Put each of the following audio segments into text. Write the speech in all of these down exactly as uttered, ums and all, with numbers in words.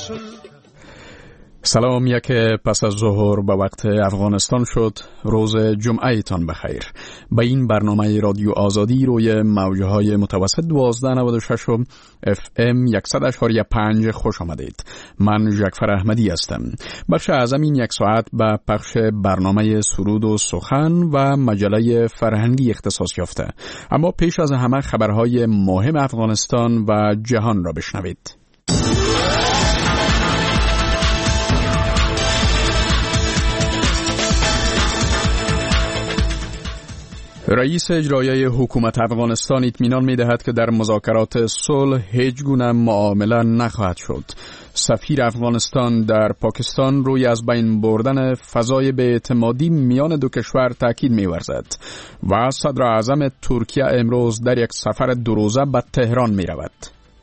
سلام، یک پس از ظهر به وقت افغانستان شد. روز جمعه تان بخیر. به این برنامه رادیو آزادی روی موجه های متوسط دوازده نود و شش اف ام صد و شش و پنج خوش آمدید. من جعفر احمدی هستم. بخش اعظم این یک ساعت به پخش برنامه سرود و سخن و مجله فرهنگی اختصاص یافته. اما پیش از همه خبرهای مهم افغانستان و جهان را بشنوید. رئیس اجرایی حکومت افغانستان اطمینان می‌دهد که در مذاکرات صلح هیچ گونه معامله نخواهد شد. سفیر افغانستان در پاکستان روی از بین بردن فضای بی‌اعتمادی میان دو کشور تاکید می‌ورزد و صدر اعظم ترکیه امروز در یک سفر دو روزه به تهران می‌رود.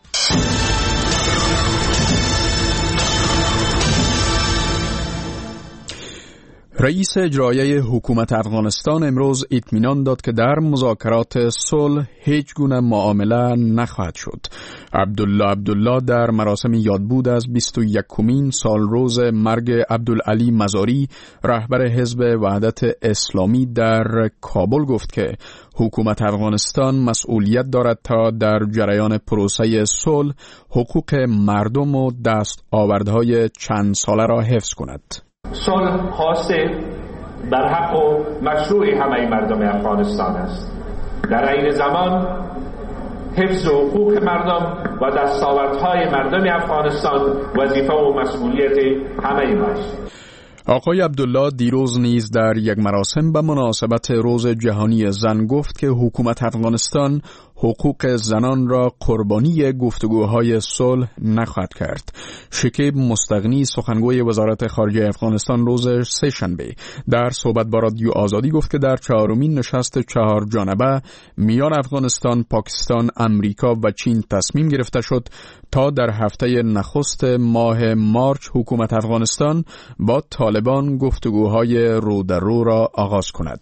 رئیس اجرایی حکومت افغانستان امروز اطمینان داد که در مذاکرات صلح هیچ گونه معامله نخواهد شد. عبدالله عبدالله در مراسم یادبود از بیست و یکمین سال روز مرگ عبدالعلی مزاری رهبر حزب وحدت اسلامی در کابل گفت که حکومت افغانستان مسئولیت دارد تا در جریان پروسه صلح حقوق مردم و دستاوردهای چند ساله را حفظ کند. صلح خاص بر حق و مشروع همه مردم افغانستان است. در عین زمان حفظ حقوق مردم و دستاوردهای مردم افغانستان وظیفه و مسئولیت همه ماست. آقای عبدالله دیروز نیز در یک مراسم به مناسبت روز جهانی زن گفت که حکومت افغانستان حقوق زنان را قربانی گفتگوهای صلح نخواهد کرد. شکیب مستغنی سخنگوی وزارت خارجه افغانستان روز سه شنبه در صحبت با رادیو آزادی گفت که در چهارمین نشست چهار جانبه میان افغانستان، پاکستان، امریکا و چین تصمیم گرفته شد تا در هفته نخست ماه مارچ حکومت افغانستان با طالبان گفتگوهای رو در رو را آغاز کند.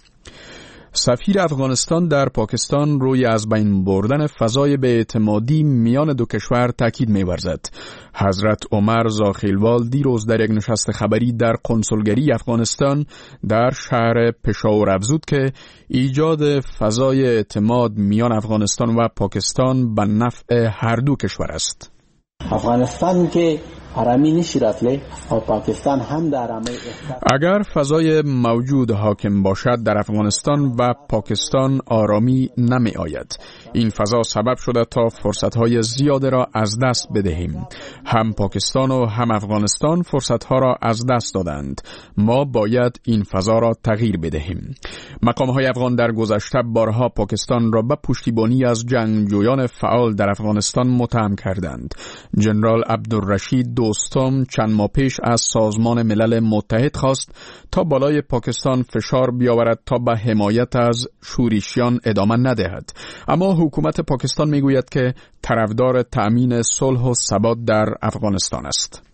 سفیر افغانستان در پاکستان روی از بین بردن فضای بی‌اعتمادی میان دو کشور تاکید می‌ورزد. حضرت عمر زاخیلوال دیروز در یک نشست خبری در قنصلگری افغانستان در شهر پشاور افزود که ایجاد فضای اعتماد میان افغانستان و پاکستان به نفع هر دو کشور است. افغانستان که آرامی نشی راتله و پاکستان هم در آرامی. اگر فضای موجود حاکم باشد در افغانستان و پاکستان آرامی نمی آید. این فضا سبب شده تا فرصتهای زیاده را از دست بدهیم. هم پاکستان و هم افغانستان فرصتها را از دست دادند. ما باید این فضا را تغییر بدهیم. مقامهای افغان در گذشته بارها پاکستان را به پشتیبانی از جنگجویان فعال در افغانستان متهم کردند. جنرال عبدالرشید دوستم چند ماه پیش از سازمان ملل متحد خواست تا بالای پاکستان فشار بیاورد تا به حمایت از شورشیان ادامه ندهد. اما حکومت پاکستان میگوید که طرفدار تأمین صلح و ثبات در افغانستان است.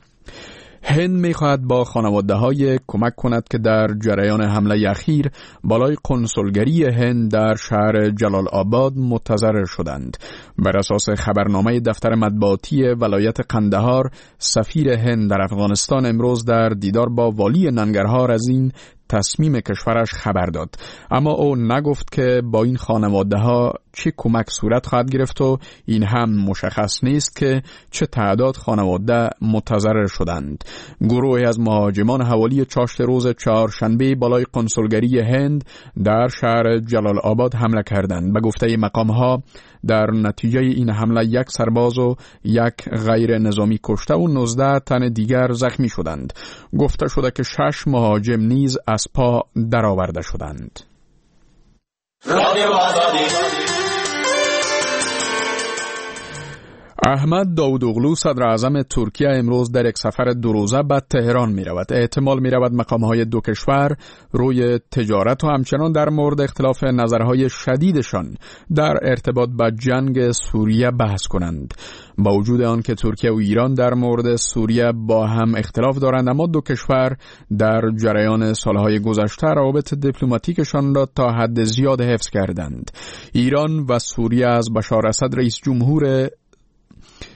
هند می‌خواهد با خانواده‌های کمک کند که در جریان حمله اخیر بالای قنصلگری هند در شهر جلال آباد متضرر شدند. بر اساس خبرنامه دفتر مطبوعاتی ولایت قندهار، سفیر هند در افغانستان امروز در دیدار با والی ننگرهار از این تصمیم کشورش خبر داد، اما او نگفت که با این خانواده ها چه کمک صورت خواهد گرفت و این هم مشخص نیست که چه تعداد خانواده متضرر شدند. گروهی از مهاجمان حوالی چاشت روز چهارشنبه بالای قنصلگری هند در شهر جلال آباد حمله کردند. به گفته مقام ها در نتیجه این حمله یک سرباز و یک غیر نظامی کشته و نوزده تن دیگر زخمی شدند. گفته شده که شش مهاجم نیز از پا درآورده شدند. احمد داودوغلو صدر اعظم ترکیه امروز در یک سفر دو روزه به تهران می رود. احتمال می رود مقامهای دو کشور روی تجارت و همچنان در مورد اختلاف نظرهای شدیدشان در ارتباط با جنگ سوریه بحث کنند. با وجود آن که ترکیه و ایران در مورد سوریه با هم اختلاف دارند، اما دو کشور در جریان سالهای گذشته روابط دیپلماتیکشان را تا حد زیاد حفظ کردند. ایران و سوریه از بشار اسد رئیس جمهور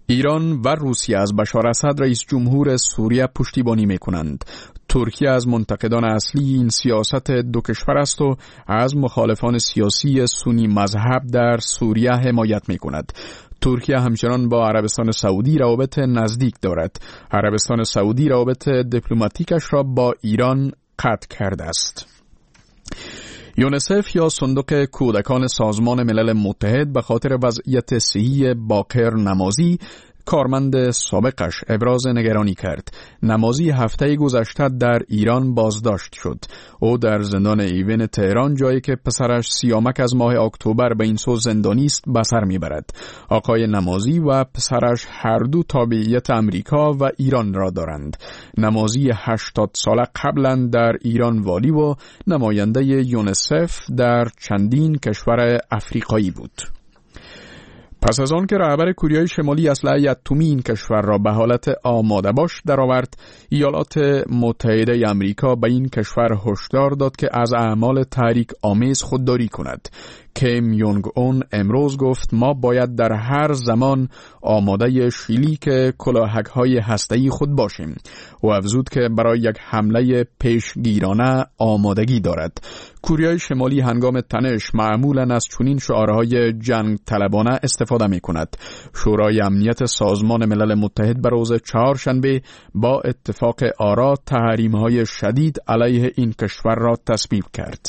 ایران و روسیه از بشار اسد رئیس جمهور سوریه پشتیبانی می کنند. ترکیه از منتقدان اصلی این سیاست دو کشور است و از مخالفان سیاسی سنی مذهب در سوریه حمایت می کند. ترکیه همچنان با عربستان سعودی روابط نزدیک دارد. عربستان سعودی روابط دیپلماتیکش را با ایران قطع کرده است. یونسف یا صندوق کودکان سازمان ملل متحد به خاطر وضعیت صحی باقر نمازی کارمند سابقش ابراز نگرانی کرد. نمازی هفته گذشته در ایران بازداشت شد. او در زندان ایون تهران، جایی که پسرش سیامک از ماه اکتبر به این سو زندانی است، به سر میبرد. آقای نمازی و پسرش هر دو تابعیت امریکا و ایران را دارند. نمازی هشتاد ساله قبلا در ایران والی و نماینده یونسف در چندین کشور افریقایی بود. پس از آن که رهبر کره شمالی اسلحه اتمی این کشور را به حالت آماده باش درآورد، ایالات متحده آمریکا به این کشور هشدار داد که از اعمال تحریک آمیز خودداری کند. کیم یونگ اون امروز گفت ما باید در هر زمان آماده شلیک کلاهک‌های هسته‌ای خود باشیم. و افزود که برای یک حمله پیشگیرانه آمادگی دارد. کره شمالی هنگام تنش معمولاً از چنین شعارهای جنگ طلبانه استفاده می کند. شورای امنیت سازمان ملل متحد بر روز چهارشنبه با اتفاق آرا تحریم‌های شدید علیه این کشور را تصویب کرد.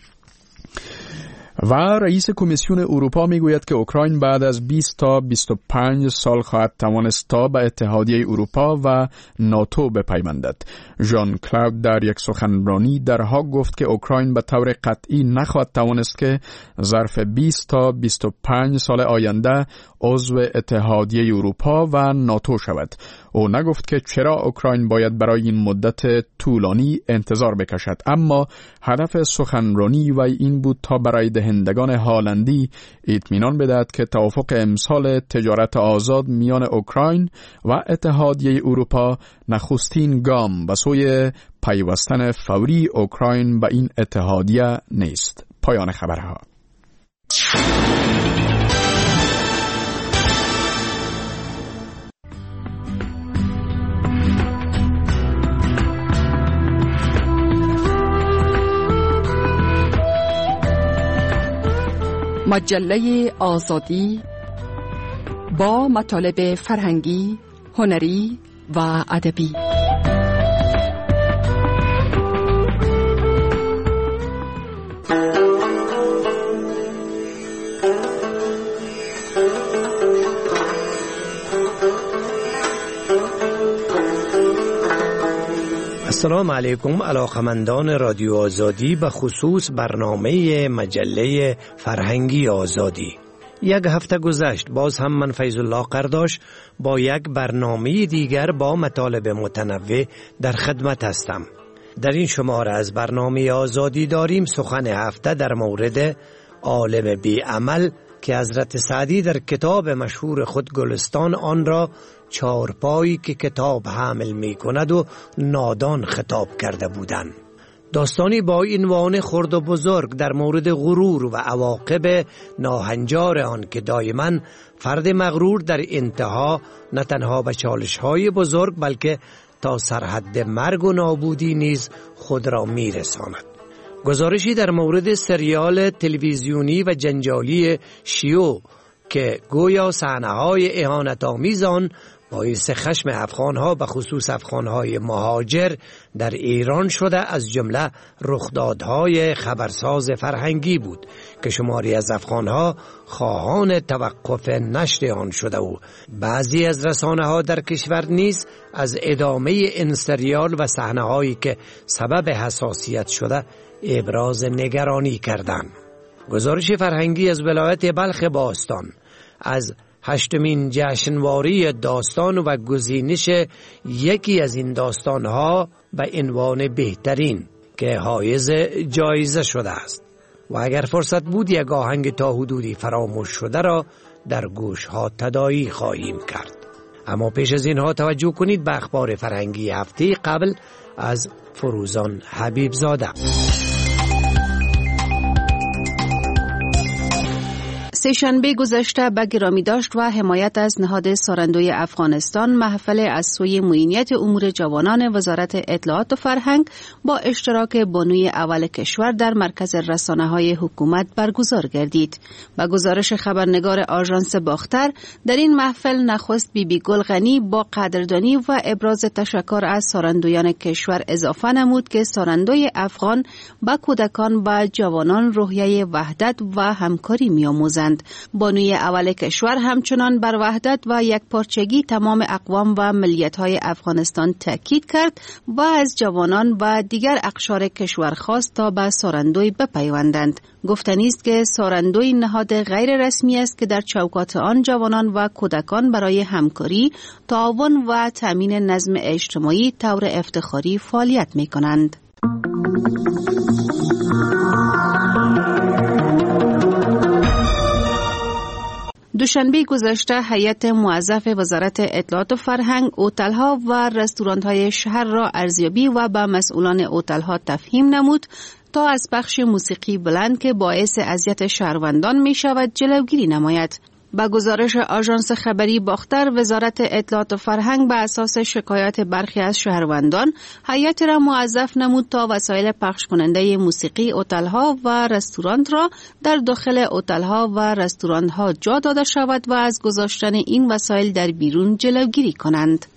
و رئیس کمیسیون اروپا میگوید که اوکراین بعد از بیست تا بیست و پنج سال خواهد توانست تا به اتحادیه اروپا و ناتو بپیوندد. ژان کلاود در یک سخنرانی در هاگ گفت که اوکراین به طور قطعی نخواهد توانست که ظرف بیست تا بیست و پنج سال آینده عضو اتحادیه اروپا و ناتو شود. او نگفت که چرا اوکراین باید برای این مدت طولانی انتظار بکشد، اما هدف سخنرانی و این بود تا برای دهندگان هالندی اطمینان بدهد که توافق امسال تجارت آزاد میان اوکراین و اتحادیه اروپا نخستین گام به سوی پیوستن فوری اوکراین به این اتحادیه نیست. پایان خبرها. مجله آزادی با مطالب فرهنگی، هنری و ادبی. السلام علیکم علاقمندان رادیو آزادی، به خصوص برنامه مجله فرهنگی آزادی. یک هفته گذشت، باز هم من فیض الله قرداش با یک برنامه دیگر با مطالب متنوع در خدمت هستم. در این شماره از برنامه آزادی داریم سخن هفته در مورد عالم بی عمل که حضرت سعدی در کتاب مشهور خود گلستان آن را چارپایی که کتاب حامل می کند و نادان خطاب کرده بودند. داستانی با عنوان خرد و بزرگ در مورد غرور و عواقب ناهنجار آن که دائما فرد مغرور در انتها نه تنها به چالش‌های بزرگ بلکه تا سرحد مرگ و نابودی نیز خود را می رساند. گزارشی در مورد سریال تلویزیونی و جنجالی شیو که گویا صحنه‌های اهانت‌آمیز آن باعث خشم افغان‌ها به خصوص افغان‌های مهاجر در ایران شده، از جمله رخدادهای خبرساز فرهنگی بود که شماری از افغان‌ها خواهان توقف نشر آن شده و بعضی از رسانه‌ها در کشور نیز از ادامه این سریال و صحنه‌هایی که سبب حساسیت شده ابراز نگرانی کردند. گزارش فرهنگی از ولایت بلخ باستان از هشتمین جشنواره داستان و گزینش یکی از این داستانها به عنوان بهترین که حایز جایزه شده است و اگر فرصت بود یک آهنگ تا حدودی فراموش شده را در گوش ها تداعی خواهیم کرد. اما پیش از اینها توجه کنید به اخبار فرهنگی هفته قبل از فروزان حبیب زاده. سه‌شنبه گذشته به گرامی داشت و حمایت از نهاد سارندوی افغانستان محفل از سوی معینیت امور جوانان وزارت اطلاعات و فرهنگ با اشتراک بانوی اول کشور در مرکز رسانه‌های حکومت برگزار گردید. با گزارش خبرنگار آژانس باختر، در این محفل نخست بی بی گل غنی با قدردانی و ابراز تشکر از سارندویان کشور اضافه نمود که سارندوی افغان با کودکان و جوانان روحیه وحدت و همکاری می‌آموزند. بانوی اول کشور همچنان بر وحدت و یکپارچگی تمام اقوام و ملیت‌های افغانستان تاکید کرد و از جوانان و دیگر اقشار کشور خواست تا به سارندوی بپیوندند. گفتنی است که سارندوی نهاد غیر رسمی است که در چوکات آن جوانان و کودکان برای همکاری، تعاون و تامین نظم اجتماعی طور افتخاری فعالیت می‌کنند. دوشنبه گذشته هیئت موظف وزارت اطلاعات و فرهنگ هتل‌ها و رستوران‌های شهر را ارزیابی و به مسئولان هتل‌ها تفهیم نمود تا از پخش موسیقی بلند که باعث اذیت شهروندان می شود جلوگیری نماید. با گزارش آژانس خبری باختر، وزارت اطلاعات و فرهنگ به اساس شکایات برخی از شهروندان هیئت را موظف نمود تا وسایل پخش کننده موسیقی هتل‌ها و رستوران را در داخل هتل‌ها و رستوران‌ها جا داده شود و از گذاشتن این وسایل در بیرون جلوگیری کنند.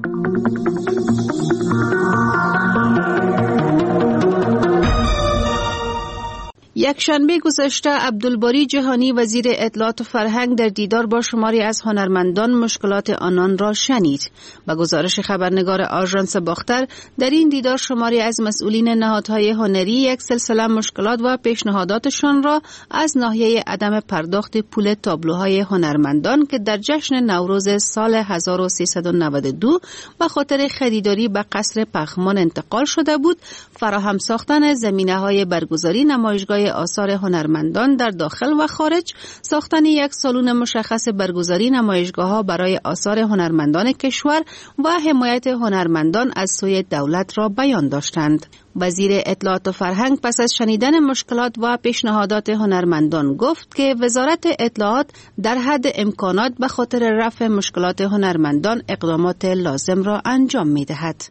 یک شنبه گذشته عبدالباری جهانی وزیر اطلاعات و فرهنگ در دیدار با شماری از هنرمندان مشکلات آنان را شنید. با گزارش خبرنگار آژانس باختر، در این دیدار شماری از مسئولین نهادهای هنری یک سلسله مشکلات و پیشنهاداتشان را از ناحیه عدم پرداخت پول تابلوهای هنرمندان که در جشن نوروز سال هزار و سیصد و نود و دو به خاطر خریداری به قصر پغمان انتقال شده بود، فراهم ساختن زمینه‌های برگزاری نمایشگاه آثار هنرمندان در داخل و خارج، ساختن یک سالن مشخص برگزاری نمایشگاه‌ها برای آثار هنرمندان کشور و حمایت هنرمندان از سوی دولت را بیان داشتند. وزیر اطلاعات و فرهنگ پس از شنیدن مشکلات و پیشنهادات هنرمندان گفت که وزارت اطلاعات در حد امکانات به خاطر رفع مشکلات هنرمندان اقدامات لازم را انجام می‌دهد.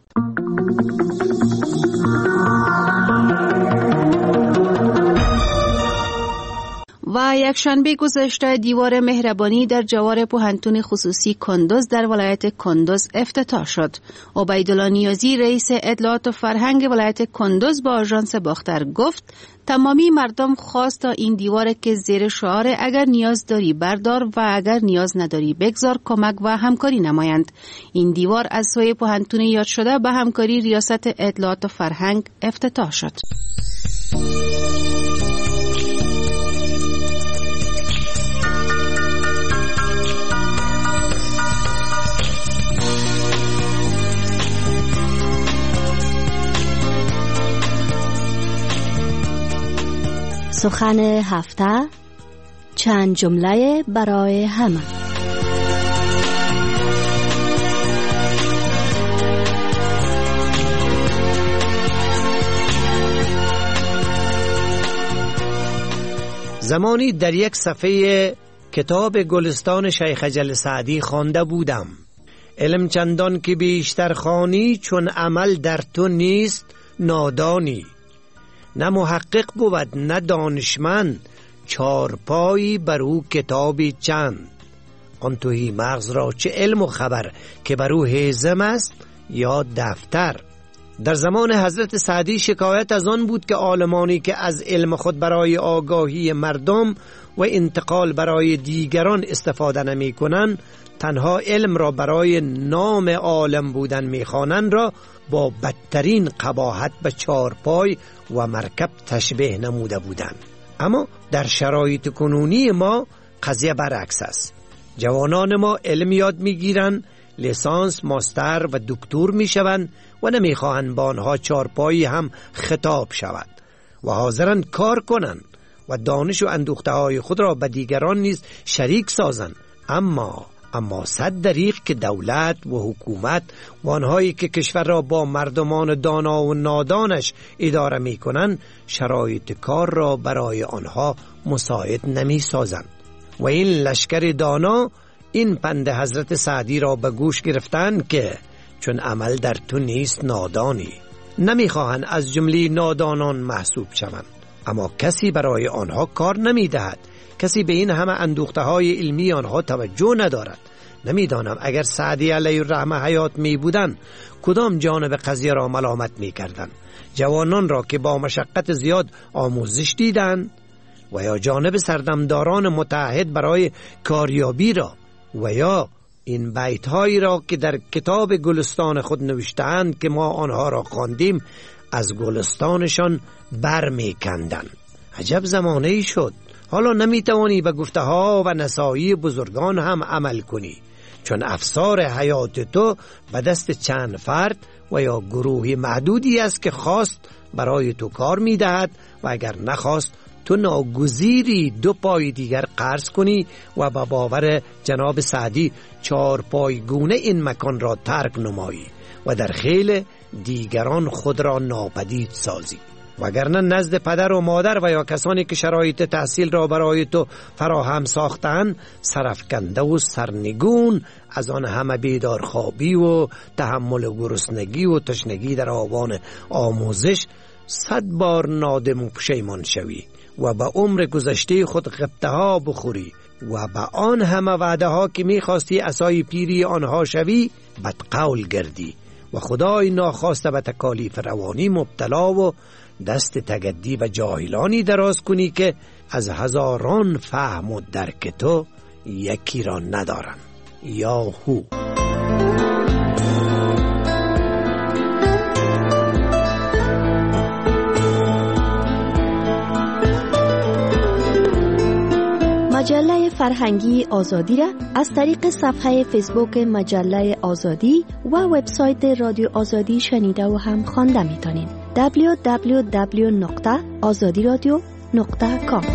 و یک شنبه گذشته دیوار مهربانی در جوار پوهنتون خصوصی کندوز در ولایت کندوز افتتاح شد. عبیدالله نیازی رئیس اطلاعات و فرهنگ ولایت کندوز با آژانس باختر گفت تمامی مردم خواست تا این دیوار که زیر شعار اگر نیاز داری بردار و اگر نیاز نداری بگذار کمک و همکاری نمایند. این دیوار از سوی پوهنتون یاد شده به همکاری ریاست اطلاعات و فرهنگ افتتاح شد. سخن هفته، چند جمله برای همه. زمانی در یک صفحه کتاب گلستان شیخ اجل سعدی خوانده بودم: علم چندان که بیشتر خوانی چون عمل در تو نیست نادانی. نه محقق بود نه دانشمند، چارپایی بر او کتابی چند. آن توهی مغز را چه علم و خبر که بر او هیزم است یا دفتر. در زمان حضرت سعدی شکایت از آن بود که عالمانی که از علم خود برای آگاهی مردم و انتقال برای دیگران استفاده نمی کنند، تنها علم را برای نام عالم بودن می خوانند را با بدترین قباحت به چارپای و مرکب تشبیه نموده بودند. اما در شرایط کنونی ما قضیه برعکس است. جوانان ما علم یاد می گیرند، لیسانس، ماستر و دکتر می شوند و نمی خواهند با آنها چارپایی هم خطاب شود و حاضرند کار کنند و دانش و اندوخته های خود را به دیگران نیز شریک سازند. اما اما صد دریغ که دولت و حکومت و آنهایی که کشور را با مردمان دانا و نادانش اداره می کنند شرایط کار را برای آنها مساعد نمی سازند. و این لشکر دانا این پند حضرت سعدی را به گوش گرفتند که چون عمل در تو نیست نادانی. نمیخواهند از جمله نادانان محسوب شوند، اما کسی برای آنها کار نمیدهد. کسی به این همه اندوخته های علمی آنها توجه ندارد. نمیدانم اگر سعدی علیه الرحمه حیات می بودن کدام جانب قضیه را ملامت می کردن؟ جوانان را که با مشقت زیاد آموزش دیدند و یا جانب سردمداران متعهد برای کاریابی را و یا این بیت هایی را که در کتاب گلستان خود نوشته‌اند که ما آنها را خواندیم از گلستانشان بر می کندن. عجب زمانه ای شد. حالا نمی توانی به گفته ها و نصایح بزرگان هم عمل کنی، چون افسار حیات تو به دست چند فرد و یا گروهی محدودی است که خواست برای تو کار می دهد و اگر نخواست تو ناگزیری دو پای دیگر قرض کنی و با باور جناب سعدی چهار پایگونه این مکان را ترک نمایی و در خیل دیگران خود را ناپدید سازی. وگرنه نزد پدر و مادر و یا کسانی که شرایط تحصیل را برای تو فراهم ساختند سرفکنده و سرنگون از آن همه بیدار خوابی و تحمل گرسنگی و تشنگی در آوان آموزش صد بار نادم و پشیمان شوی و به عمر گذشته خود غبطه ها بخوری و به آن همه وعده ها که میخواستی عصای پیری آنها شوی بدقول گردی و خدای ناخواسته به تکالیف روانی مبتلا و دست تگدی و جاهلانی دراز کنی که از هزاران فهم و درک تو یکی را ندارن. یا هو. مجله فرهنگی آزادی را از طریق صفحه فیسبوک مجله آزادی و وبسایت رادیو آزادی شنیده و هم خوانده میتونید. دبلیو دبلیو دبلیو نقطه آزادی رادیو نقطه کام.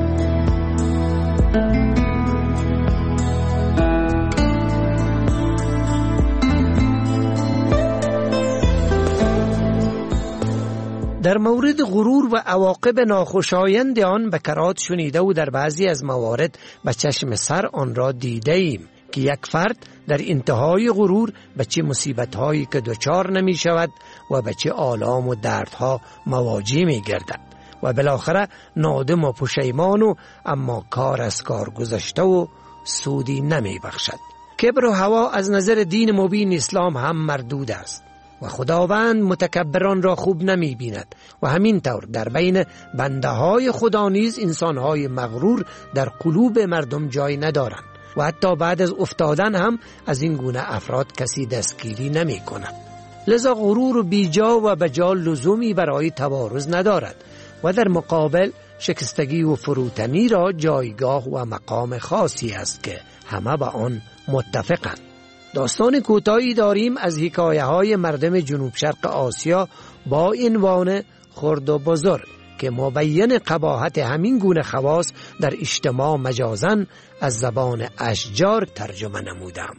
در مورد غرور و عواقب ناخوشایند آن به کرات شنیده و در بعضی از موارد به چشم سر آن را دیده ایم که یک فرد در انتهای غرور به چه مصیبت‌هایی که دچار نمی شود و به چه آلام و دردها مواجه می گردد و بالاخره نادم و پشیمان و اما کار از کار گذشته و سودی نمی بخشد. کبر و هوا از نظر دین مبین اسلام هم مردود است و خداوند متکبران را خوب نمی بیند و همین طور در بین بنده های خدا نیز انسان های مغرور در قلوب مردم جای ندارند و حتی بعد از افتادن هم از این گونه افراد کسی دستگیری نمی کند. لذا غرور بیجا و بجا لزومی برای تبارز ندارد و در مقابل شکستگی و فروتنی را جایگاه و مقام خاصی است که همه با آن متفقند. داستان کوتاهی داریم از حکایه های مردم جنوب شرق آسیا با عنوان خرد و بزرگ که مبین قباحت همین گونه خواص در اجتماع مجازن از زبان اشجار ترجمه نمودم.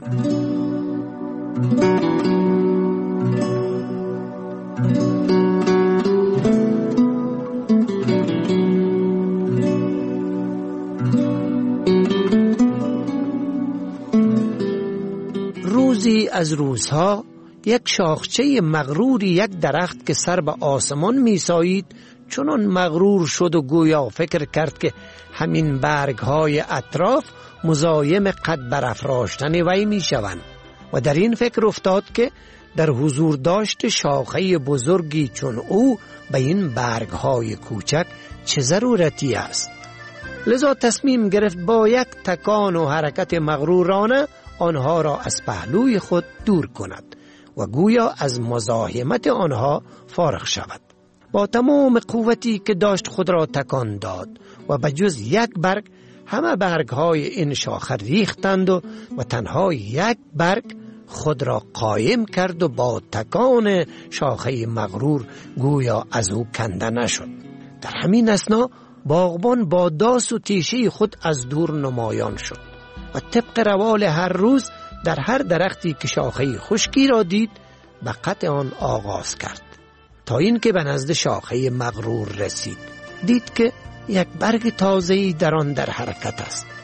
روزی از روزها یک شاخچه مغروری یک درخت که سر به آسمان میسایید چنان مغرور شد و گویا فکر کرد که همین برگ‌های اطراف مزایم قد برافراشتن وی میشوند و در این فکر افتاد که در حضور داشت شاخه بزرگی چون او به این برگ‌های کوچک چه ضرورتی است. لذا تصمیم گرفت با یک تکان و حرکت مغرورانه آنها را از پهلوی خود دور کند و گویا از مزاحمت آنها فارغ شود. با تمام قوتی که داشت خود را تکان داد و به جز یک برگ همه برگ‌های این شاخه ریختند و, و تنها یک برگ خود را قایم کرد و با تکان شاخه مغرور گویا از او کنده نشد. در همین اثنا باغبان با داس و تیشه خود از دور نمایان شد و طبق روال هر روز در هر درختی که شاخه خشکی را دید به قطع آن آغاز کرد تا این که به نزد شاخه مغرور رسید. دید که یک برگ تازه‌ای در آن در حرکت است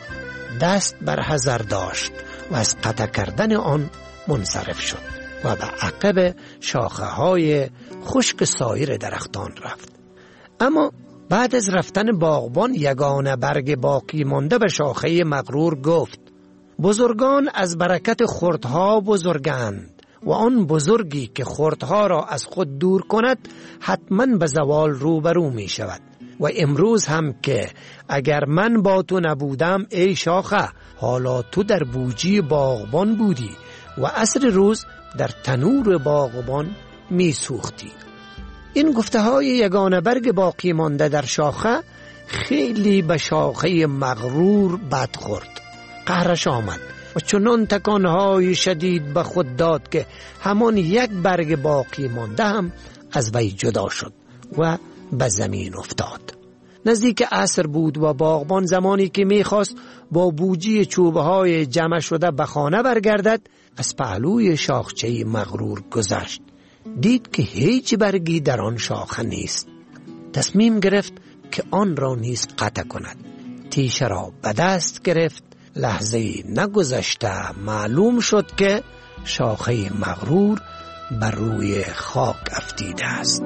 دست بر حذر داشت و از قطع کردن آن منصرف شد و به عقب شاخه های خشک سایر درختان رفت. اما بعد از رفتن باغبان یگانه برگ باقی مانده به شاخه مغرور گفت: بزرگان از برکت خردها بزرگند و آن بزرگی که خردها را از خود دور کند حتما به زوال روبرو می شود. و امروز هم که اگر من با تو نبودم ای شاخه، حالا تو در بوجی باغبان بودی و عصر روز در تنور باغبان می سوختی. این گفته های یگانه برگ باقی مانده در شاخه خیلی به شاخه مغرور بد خورد. قهرش آمد و چنان تکانهای شدید به خود داد که همان یک برگ باقی مانده هم از وی جدا شد و به زمین افتاد. نزدیک عصر بود و باغبان زمانی که میخواست با بوجی چوبه های جمع شده به خانه برگردد، از پهلوی شاخچه مغرور گذشت. دید که هیچ برگی در آن شاخه نیست. تصمیم گرفت که آن را نیز قطع کند. تیشه را به دست گرفت. لحظه نگذشته معلوم شد که شاخه مغرور بر روی خاک افتیده است.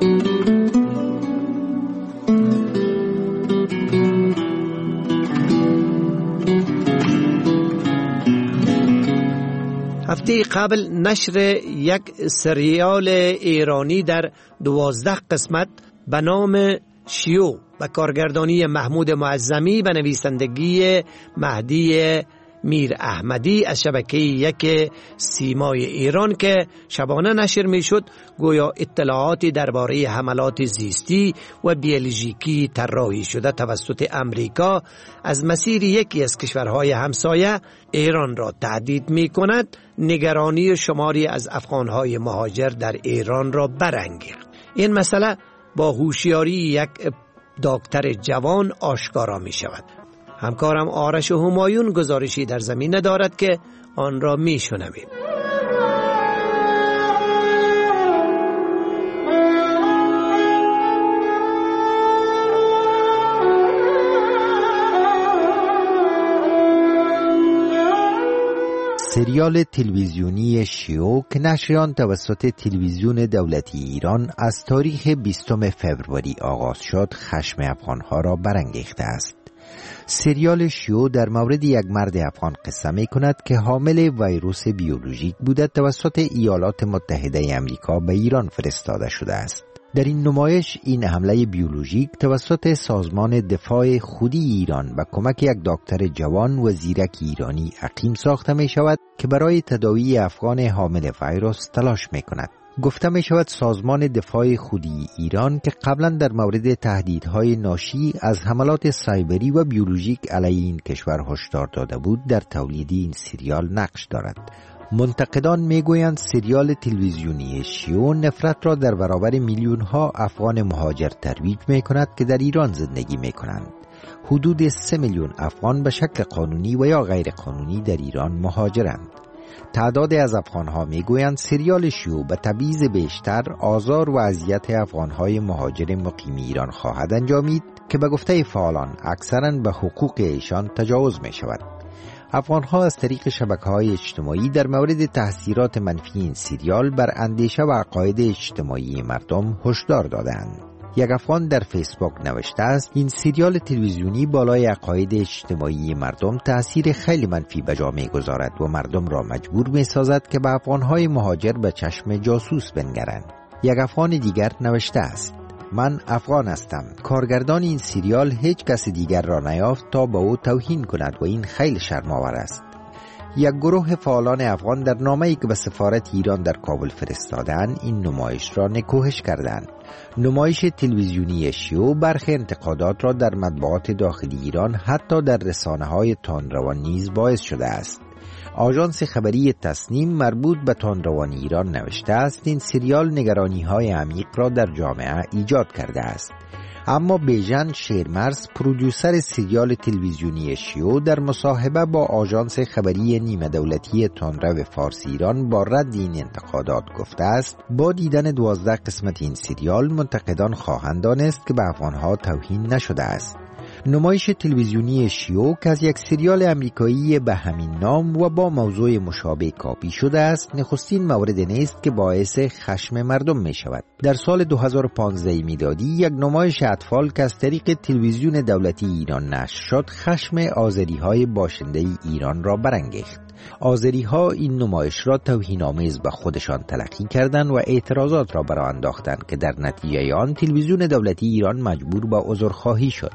هفته قبل نشر یک سریال ایرانی در دوازده قسمت به نام شیو و کارگردانی محمود معظمی به نویسندگی مهدی میر احمدی از شبکه یک سیمای ایران که شبانه نشر می شد، گویا اطلاعاتی درباره حملات زیستی و بیولوژیکی طراحی شده توسط امریکا از مسیر یکی از کشورهای همسایه ایران را تهدید می کند، نگرانی شماری از افغانهای مهاجر در ایران را برانگیخت. این مسئله با هوشیاری یک دکتر جوان آشکارا می شود. همکارم آرش همایون گزارشی در زمینه دارد که آن را می شنویم. سریال تلویزیونی شیو که نشر آن توسط تلویزیون دولتی ایران از تاریخ بیستم فوریه آغاز شد، خشم افغانها را برانگیخته است. سریال شیو در مورد یک مرد افغان قصه می کند که حامل ویروس بیولوژیک بوده توسط ایالات متحده آمریکا به ایران فرستاده شده است. در این نمایش این حمله بیولوژیک توسط سازمان دفاع خودی ایران و کمک یک دکتر جوان و زیرک ایرانی عقیم ساخته می شود که برای تداوی افغان حامل ویروس تلاش می کند. گفته می شود سازمان دفاع خودی ایران که قبلا در مورد تهدیدهای ناشی از حملات سایبری و بیولوژیک علیه این کشور هشدار داده بود، در تولید این سریال نقش دارد. منتقدان میگویند سریال تلویزیونی شیو نفرت را در برابر میلیون ها افغان مهاجر ترویج می کند که در ایران زندگی می کنند. حدود سه میلیون افغان به شکل قانونی و یا غیر قانونی در ایران مهاجرند. تعداد از افغانها میگویند سریال شیو به تبعیض بیشتر، آزار و اذیت افغانهای مهاجر مقیم ایران خواهد انجامید که به گفته فعالان اکثراً به حقوق ایشان تجاوز می شود. افغانها از طریق شبکه‌های اجتماعی در مورد تاثیرات منفی این سریال بر اندیشه و عقاید اجتماعی مردم هشدار دادند. یک افغان در فیسبوک نوشته است این سریال تلویزیونی بالای عقاید اجتماعی مردم تأثیر خیلی منفی به جا می‌گذارد و مردم را مجبور می‌سازد که به افغان‌های مهاجر به چشم جاسوس بنگرند. یک افغان دیگر نوشته است من افغان هستم. کارگردان این سریال هیچ کس دیگر را نیافت تا به او توهین کند و این خیلی شرم‌آور است. یک گروه فعالان افغان در نامه‌ای که به سفارت ایران در کابل فرستادند این نمایش را نکوهش کردند. نمایش تلویزیونی شیو برخی انتقادات را در مطبوعات داخلی ایران حتی در رسانه‌های تندروان نیز باعث شده است. آژانس خبری تصنیم مربوط به تندروان ایران نوشته است این سریال نگرانی‌های عمیق را در جامعه ایجاد کرده است. اما بیژن شیرمرز پرودوسر سریال تلویزیونی شیو در مصاحبه با آژانس خبری نیمه دولتی تندرو فارسی ایران با رد این انتقادات گفته است با دیدن دوازده قسمت این سریال منتقدان خواهند دانست که به افغانها توهین نشده است. نمایش تلویزیونی شیوک از یک سریال امریکایی به همین نام و با موضوع مشابه کاپی شده است نخستین مورد نیست که باعث خشم مردم می شود. در سال دو هزار و پانزده میلادی یک نمایش اطفال که از طریق تلویزیون دولتی ایران نشر شد خشم آذری های باشنده ایران را برانگیخت. آذری ها این نمایش را توهین‌آمیز به خودشان تلقی کردند و اعتراضات را برآ انداختند که در نتیجه آن تلویزیون دولتی ایران مجبور به عذرخواهی شد.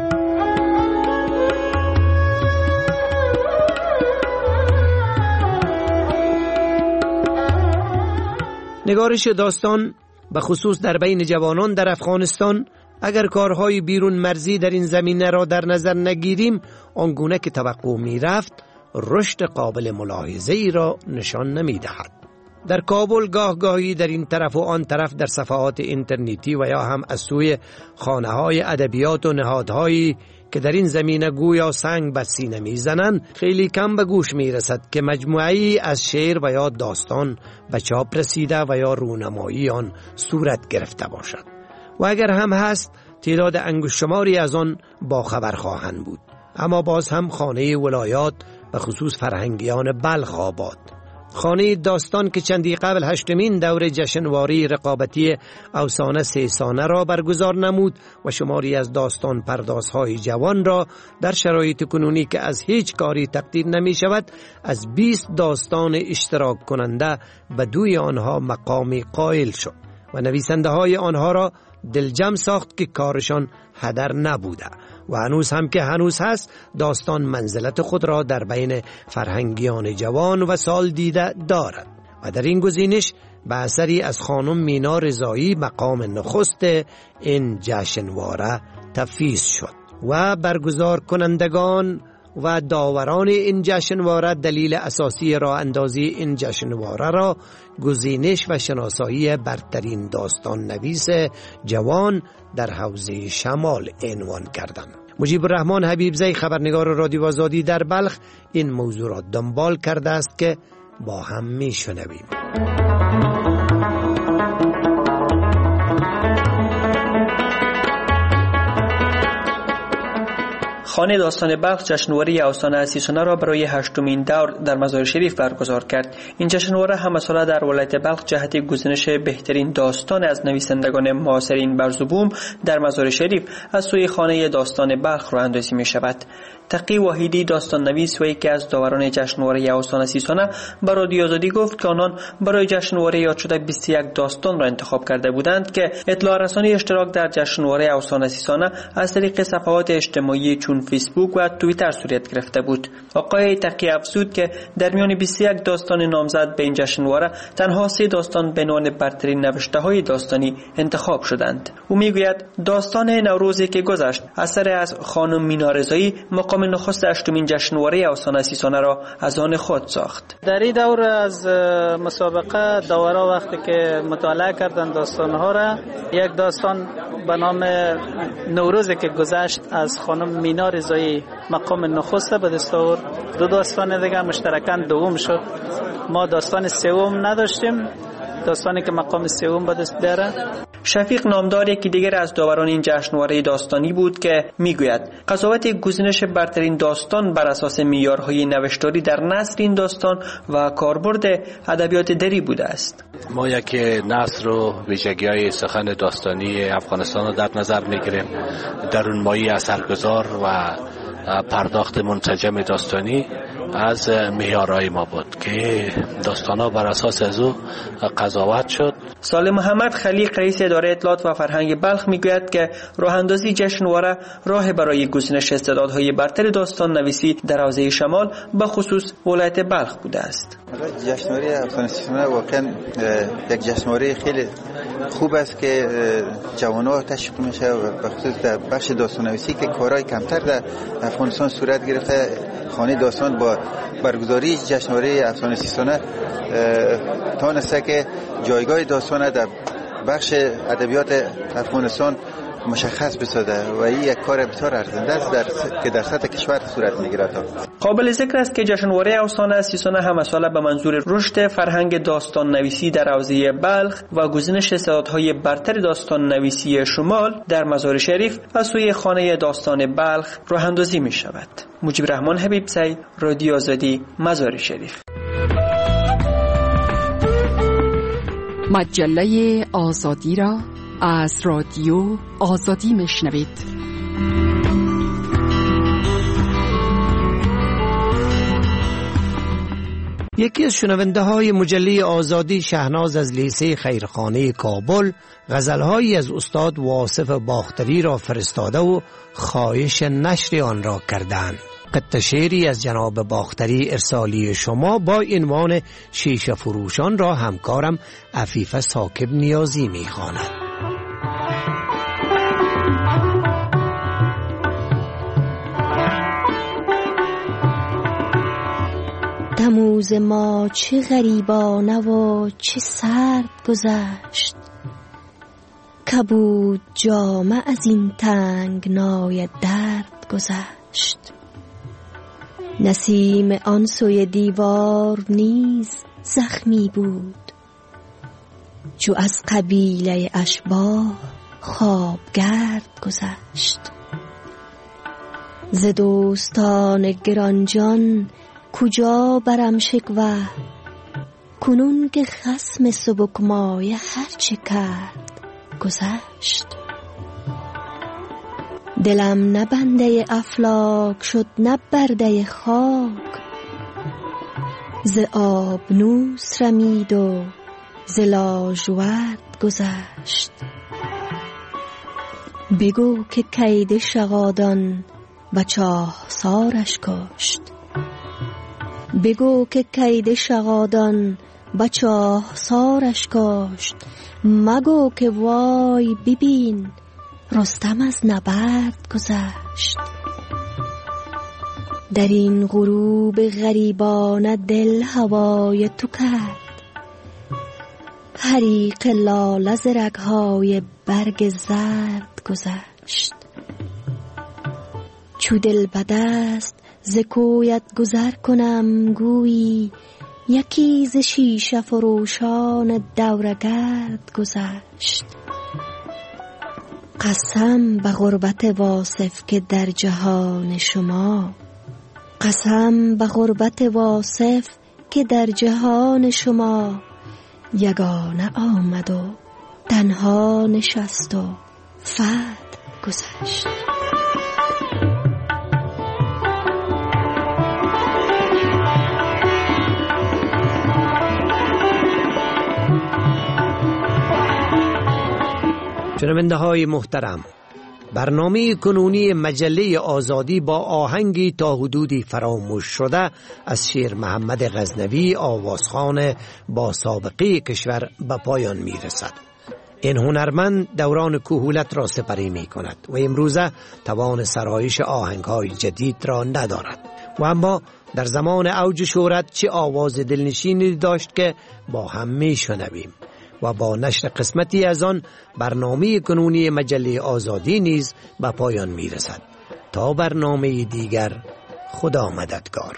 نگارش داستان به خصوص در بین جوانان در افغانستان اگر کارهای بیرون مرزی در این زمینه را در نظر نگیریم آنگونه که توقع می رفت رشد قابل ملاحظه ای را نشان نمی دهد. در کابل گاه گاهی در این طرف و آن طرف در صفحات اینترنتی و یا هم از سوی خانه های ادبیات و نهادهایی که در این زمینه گویا سنگ بر سینه می زنند خیلی کم به گوش می رسد که مجموعی از شعر و یا داستان به چاپ رسیده و یا رونمایی آن صورت گرفته باشد و اگر هم هست تعداد انگشت‌شماری از آن با خبر خواهند بود. اما باز هم خانه ولایات به خصوص فرهنگیان بلخ آباد، خانه داستان که چندی قبل هشتمین دور جشنواره رقابتی افسانه سه سانه را برگزار نمود و شماری از داستان پردازهای جوان را در شرایط کنونی که از هیچ کاری تقدیر نمی شود از بیست داستان اشتراک کننده به دوی آنها مقامی قائل شد و نویسنده های آنها را دلجم ساخت که کارشان هدر نبوده و هنوز هم که هنوز هست داستان منزلت خود را در بین فرهنگیان جوان و سال دیده دارد و در این گزینش به اثری از خانم مینا رضایی مقام نخست این جشنواره تفیض شد و برگزار کنندگان و داوران این جشنواره دلیل اساسی راه اندازی این جشنواره را گزینش و شناسایی برترین داستان نویس جوان در حوزه شمال عنوان کردند. مجیب الرحمن حبیبزی خبرنگار رادیو آزادی در بلخ این موضوع را دنبال کرده است که با هم میشنویم. خانه داستان بلخ جشنواره افسانه سی سانه را برای هشتمین دور در مزار شریف برگزار کرد. این جشنواره همه ساله در ولایت بلخ جهت گزینش بهترین داستان از نویسندگان معاصرین برزبوم در مزار شریف از سوی خانه داستان بلخ راه اندازی می شود. تقی واحدی داستان نویس و یکی از داوران جشنواره افسانه سی سانه به رادیو آزادی گفت که آنان برای جشنواره یاد شده بیست و یک داستان را انتخاب کرده بودند که اطلاع رسانی اشتراک در جشنواره افسانه سی سانه از طریق صفحات اجتماعی چون فیسبوک و توییتر صورت گرفته بود. آقای تقی افزود که در میان بیست و یک داستان نامزد به این جشنواره تنها سه داستان به عنوان برترین نوشته های داستانی انتخاب شدند. او میگوید داستان نوروزی که گذشت اثر از خانم مینا رضایی مقام نخست هشتمین جشنواره افسانه سی سانه را از آن خود ساخت. در این دور از مسابقه داورا وقتی که مطالعه کردن داستان ها را یک داستان به نام نوروزی که گذشت از خانم مینا رضایی مقام نخست به دست آورد. دو داستان دیگه مشترکاً دوم شد. ما داستان سوم نداشتیم، داستانی که مقام سوم به دست بیاره. شفیق نامدار یکی دیگر از داوران این جشنواره داستانی بود که میگوید قضاوت گزینش برترین داستان بر اساس معیارهای نوشتاری در نثر این داستان و کاربرد ادبیات دری بوده است. ما یک نثر و ویژگی‌های سخن داستانی افغانستان را در نظر میگیریم، درونمایی اثرگذار و پرداخت منسجم داستانی از معیارهای ما بود که داستانا بر اساس از او قضاوت شد. سالم محمد خلیق رئیس اداره اطلاعات و فرهنگ بلخ میگوید که راه اندازی جشنواره راه برای گزینش استعدادهای برتر داستان نویسی در حوزه شمال به خصوص ولایت بلخ بوده است. جشنواره افسانه سی سانه واقعا یک جشنواره خیلی خوب است که جوانان تشویق میشه و به خصوص در بخش داستان نویسی که کارهای کمتر در افغانستان صورت گرفته. خانه داستان با برگزاری جشنواره افسانه سی سانه تانسته که جایگاه داستان در بخش ادبیات افغانستان مشخص بسازه و این یک کار بسیار ارزنده است در س... که در سطح کشور صورت میگیرد. قابل ذکر است که جشنواره افسانه سیستان هم ساله به منظور رشد فرهنگ داستان نویسی در حوزه بلخ و گزینش استعدادهای برتر داستان نویسی شمال در مزار شریف از سوی خانه داستان بلخ راه اندازی می شود. مجیب رحمان حبیب سعید، رادیو آزادی، مزار شریف. مجله آزادی را از رادیو آزادی میشنوید. یکی از شنونده های مجله آزادی، شهناز از لیسه خیرخانه کابل، غزلهایی از استاد واصف باختری را فرستاده و خواهش نشر آن را کردند. قطعه شعری از جناب باختری ارسالی شما با عنوان شیشه فروشان را همکارم عفیفه ثاقب نیازی می‌خواند. تموز ما چه غریبانه و چه سرد گذشت، کبود جامه از این تنگنای درد گذشت. نسیم آن سوی دیوار نیز زخمی بود، چو از قبیله اشباح خوابگرد گذشت. ز دوستان گرانجان کجا برم شکوه، کنون که خصم سبکمایه هرچه کرد گذشت. دلم نه بنده افلاک شد نه برده خاک، ز آبنوس رمید و ز لاژورد گذشت. بگو که کید شغادان و چاهسارش کشت، بگو که کید شغادان و چاهسارش کشت. مگو که وای ببین رستم از نبرد گذشت. در این غروب غریبانه دل هوای تو کرد، حریق لاله ز رگ‌های برگ زرد گذشت. چو دل به دست ز کویت گذر کنم گویی، یکی ز شیشه فروشان دورگرد گذشت. قسم به غربت واصف که در جهان شما، قسم به غربت واصف که در جهان شما، یگانه آمد و تنها نشست و فرد گذشت. شنونده های محترم، برنامه کنونی مجله آزادی با آهنگی تا حدودی فراموش شده از شیر محمد غزنوی، آوازخوان با سابقه کشور، به پایان می رسد. این هنرمند دوران کهولت را سپری می کند و امروزه توان سرایش آهنگ های جدید را ندارد و اما در زمان اوج شهرت چه آواز دلنشینی داشت که با هم می شنویم. و با نشر قسمتی از آن برنامه کنونی مجله آزادی نیز به پایان می رسد. تا برنامه دیگر، خدا مددگار.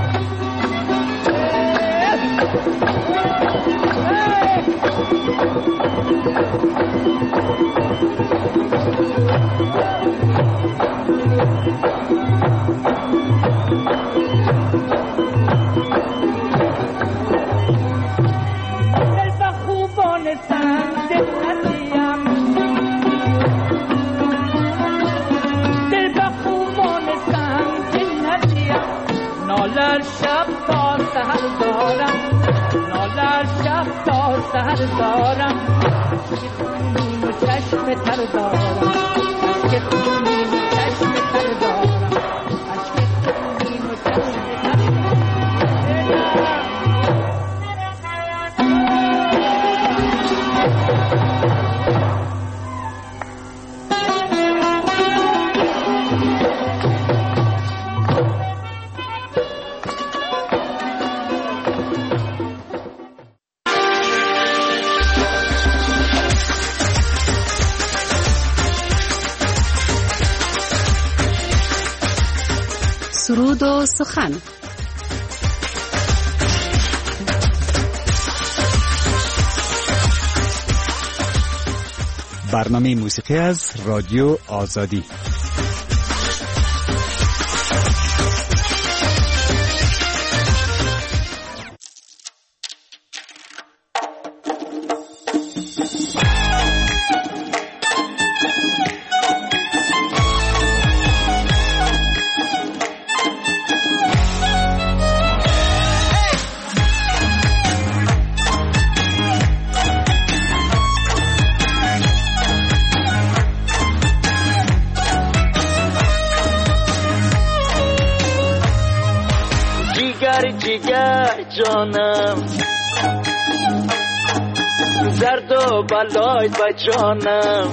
Hey! سهر دارم که خونین و چشم تر دارم که خونین و چشم تر دارم که خونین و چشم تر سرود و سخن. برنامه موسیقی از رادیو آزادی. جگر جانم زرد و بلای با جانم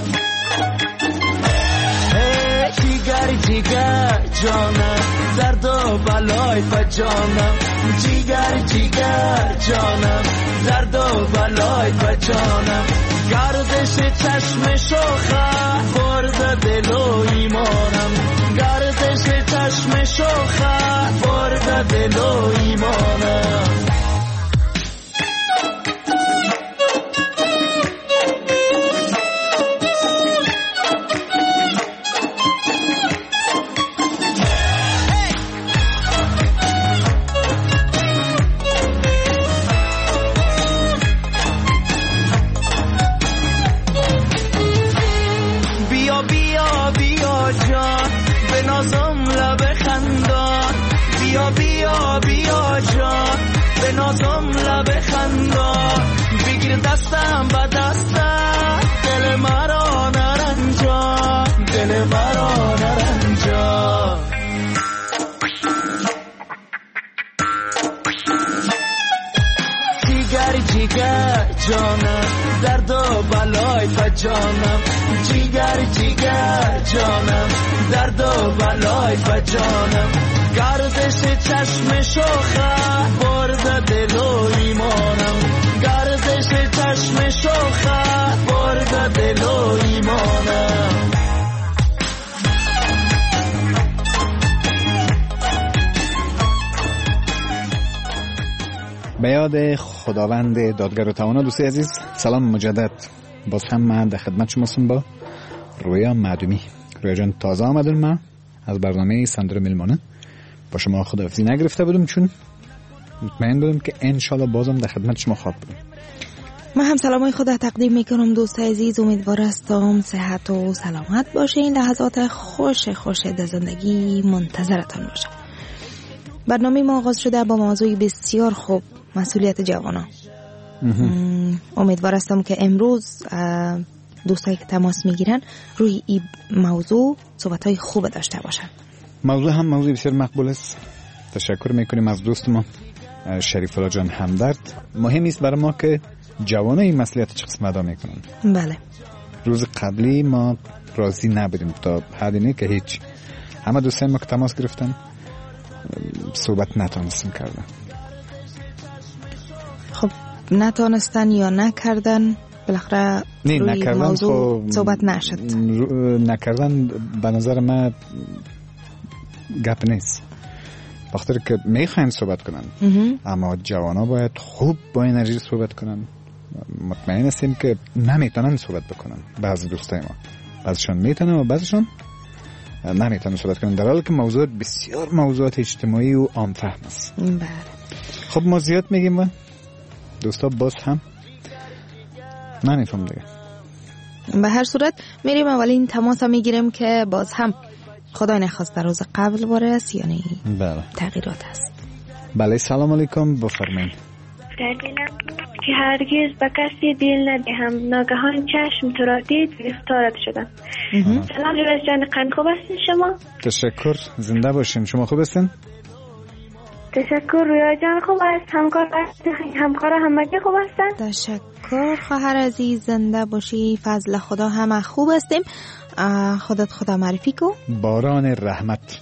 جگر جگر جانم زرد و بلای با جانم جگر جگر جانم زرد و بلای با جانم گردش چشم شوخه برد دل و ایمانم گردش چشم شوخه برد دل و ایمانم بیا بیا بیا جان به نازم لب خندان بگیر دستم با دستم دل مرا نرنجان دل مرا نرنجان جگر جگر جانم درد و بلای با جانم جگر جگر جانم درد و بلای با جانم گردش چشم شوخه برد دل و ایمانم گردش چشم شوخه برد دل و ایمانم به یاد خداوند دادگر و توانا. دوستی عزیز سلام مجدد، باز هم من در خدمت شماستم با رویا معدومی. رویا جان تازه آمدن، من از برنامه صندوق میلمانه با شما خداحافظی نگرفته بودم چون مطمئن بودم که انشالله بازم در خدمت شما خواهم بود. من هم سلامای خود تقدیم میکنم دوست عزیز، امیدوار هستم صحت و سلامت باشه، این لحظات خوش خوش در زندگی منتظرتان باشه. برنامه ما آغاز شده با موضوعی بسیار خوب، مسئولیت جوانان. امیدوار هستم که امروز دوستایی که تماس میگیرن روی این موضوع صحبت‌های خوب داشته باشن. موضوع هم موضوع بسیار مقبول است. تشکر میکنیم از دوست ما شریف الله جان همدرد. مهم است برای ما که جوانان این مسئولیت چه قسم ادا میکنن. بله. روز قبلی ما راضی نبودیم تا حدی که هیچ همه دوستان ما که تماس گرفتن صحبت نتونستن کردن. خب نتونستن یا نکردن، بالاخره روی نکردن موضوع خب صحبت نشد. نکردن به نظر من گپ نیست، بخاطر که میخواین صحبت کنن اما جوانا باید خوب با انرژی صحبت کنن، مطمئن هستیم که نمیتونن صحبت بکنن. بعضی دوستای ما بعضیشون میتونن و بعضیشون نمیتونن صحبت کنن، در حالی که موضوع بسیار موضوعات اجتماعی و عام فهم است. بله. خب ما زیاد میگیم و دوستا باز هم نمیتونم دیگه. به هر صورت میریم اولین تماس میگیریم که باز هم خدای نخواست در روز قبل باره است یا نه بله تغییرات است. بله سلام علیکم بفرمایید. در دلم که هرگز به کسی دل ندهم، ناگهان چشم تو را دید گرفتارت شدم. سلام جوز جان، قند خوب هستین شما؟ تشکر، زنده باشین. شما خوب هستین؟ تشکر. رویا جان خوب است؟ همکار همکار همگی خوب هستن؟ تشکر خواهر عزیز، زنده باشی. فضل خدا همه خوب هستیم. خودت خدا معرفی کو. باران رحمت.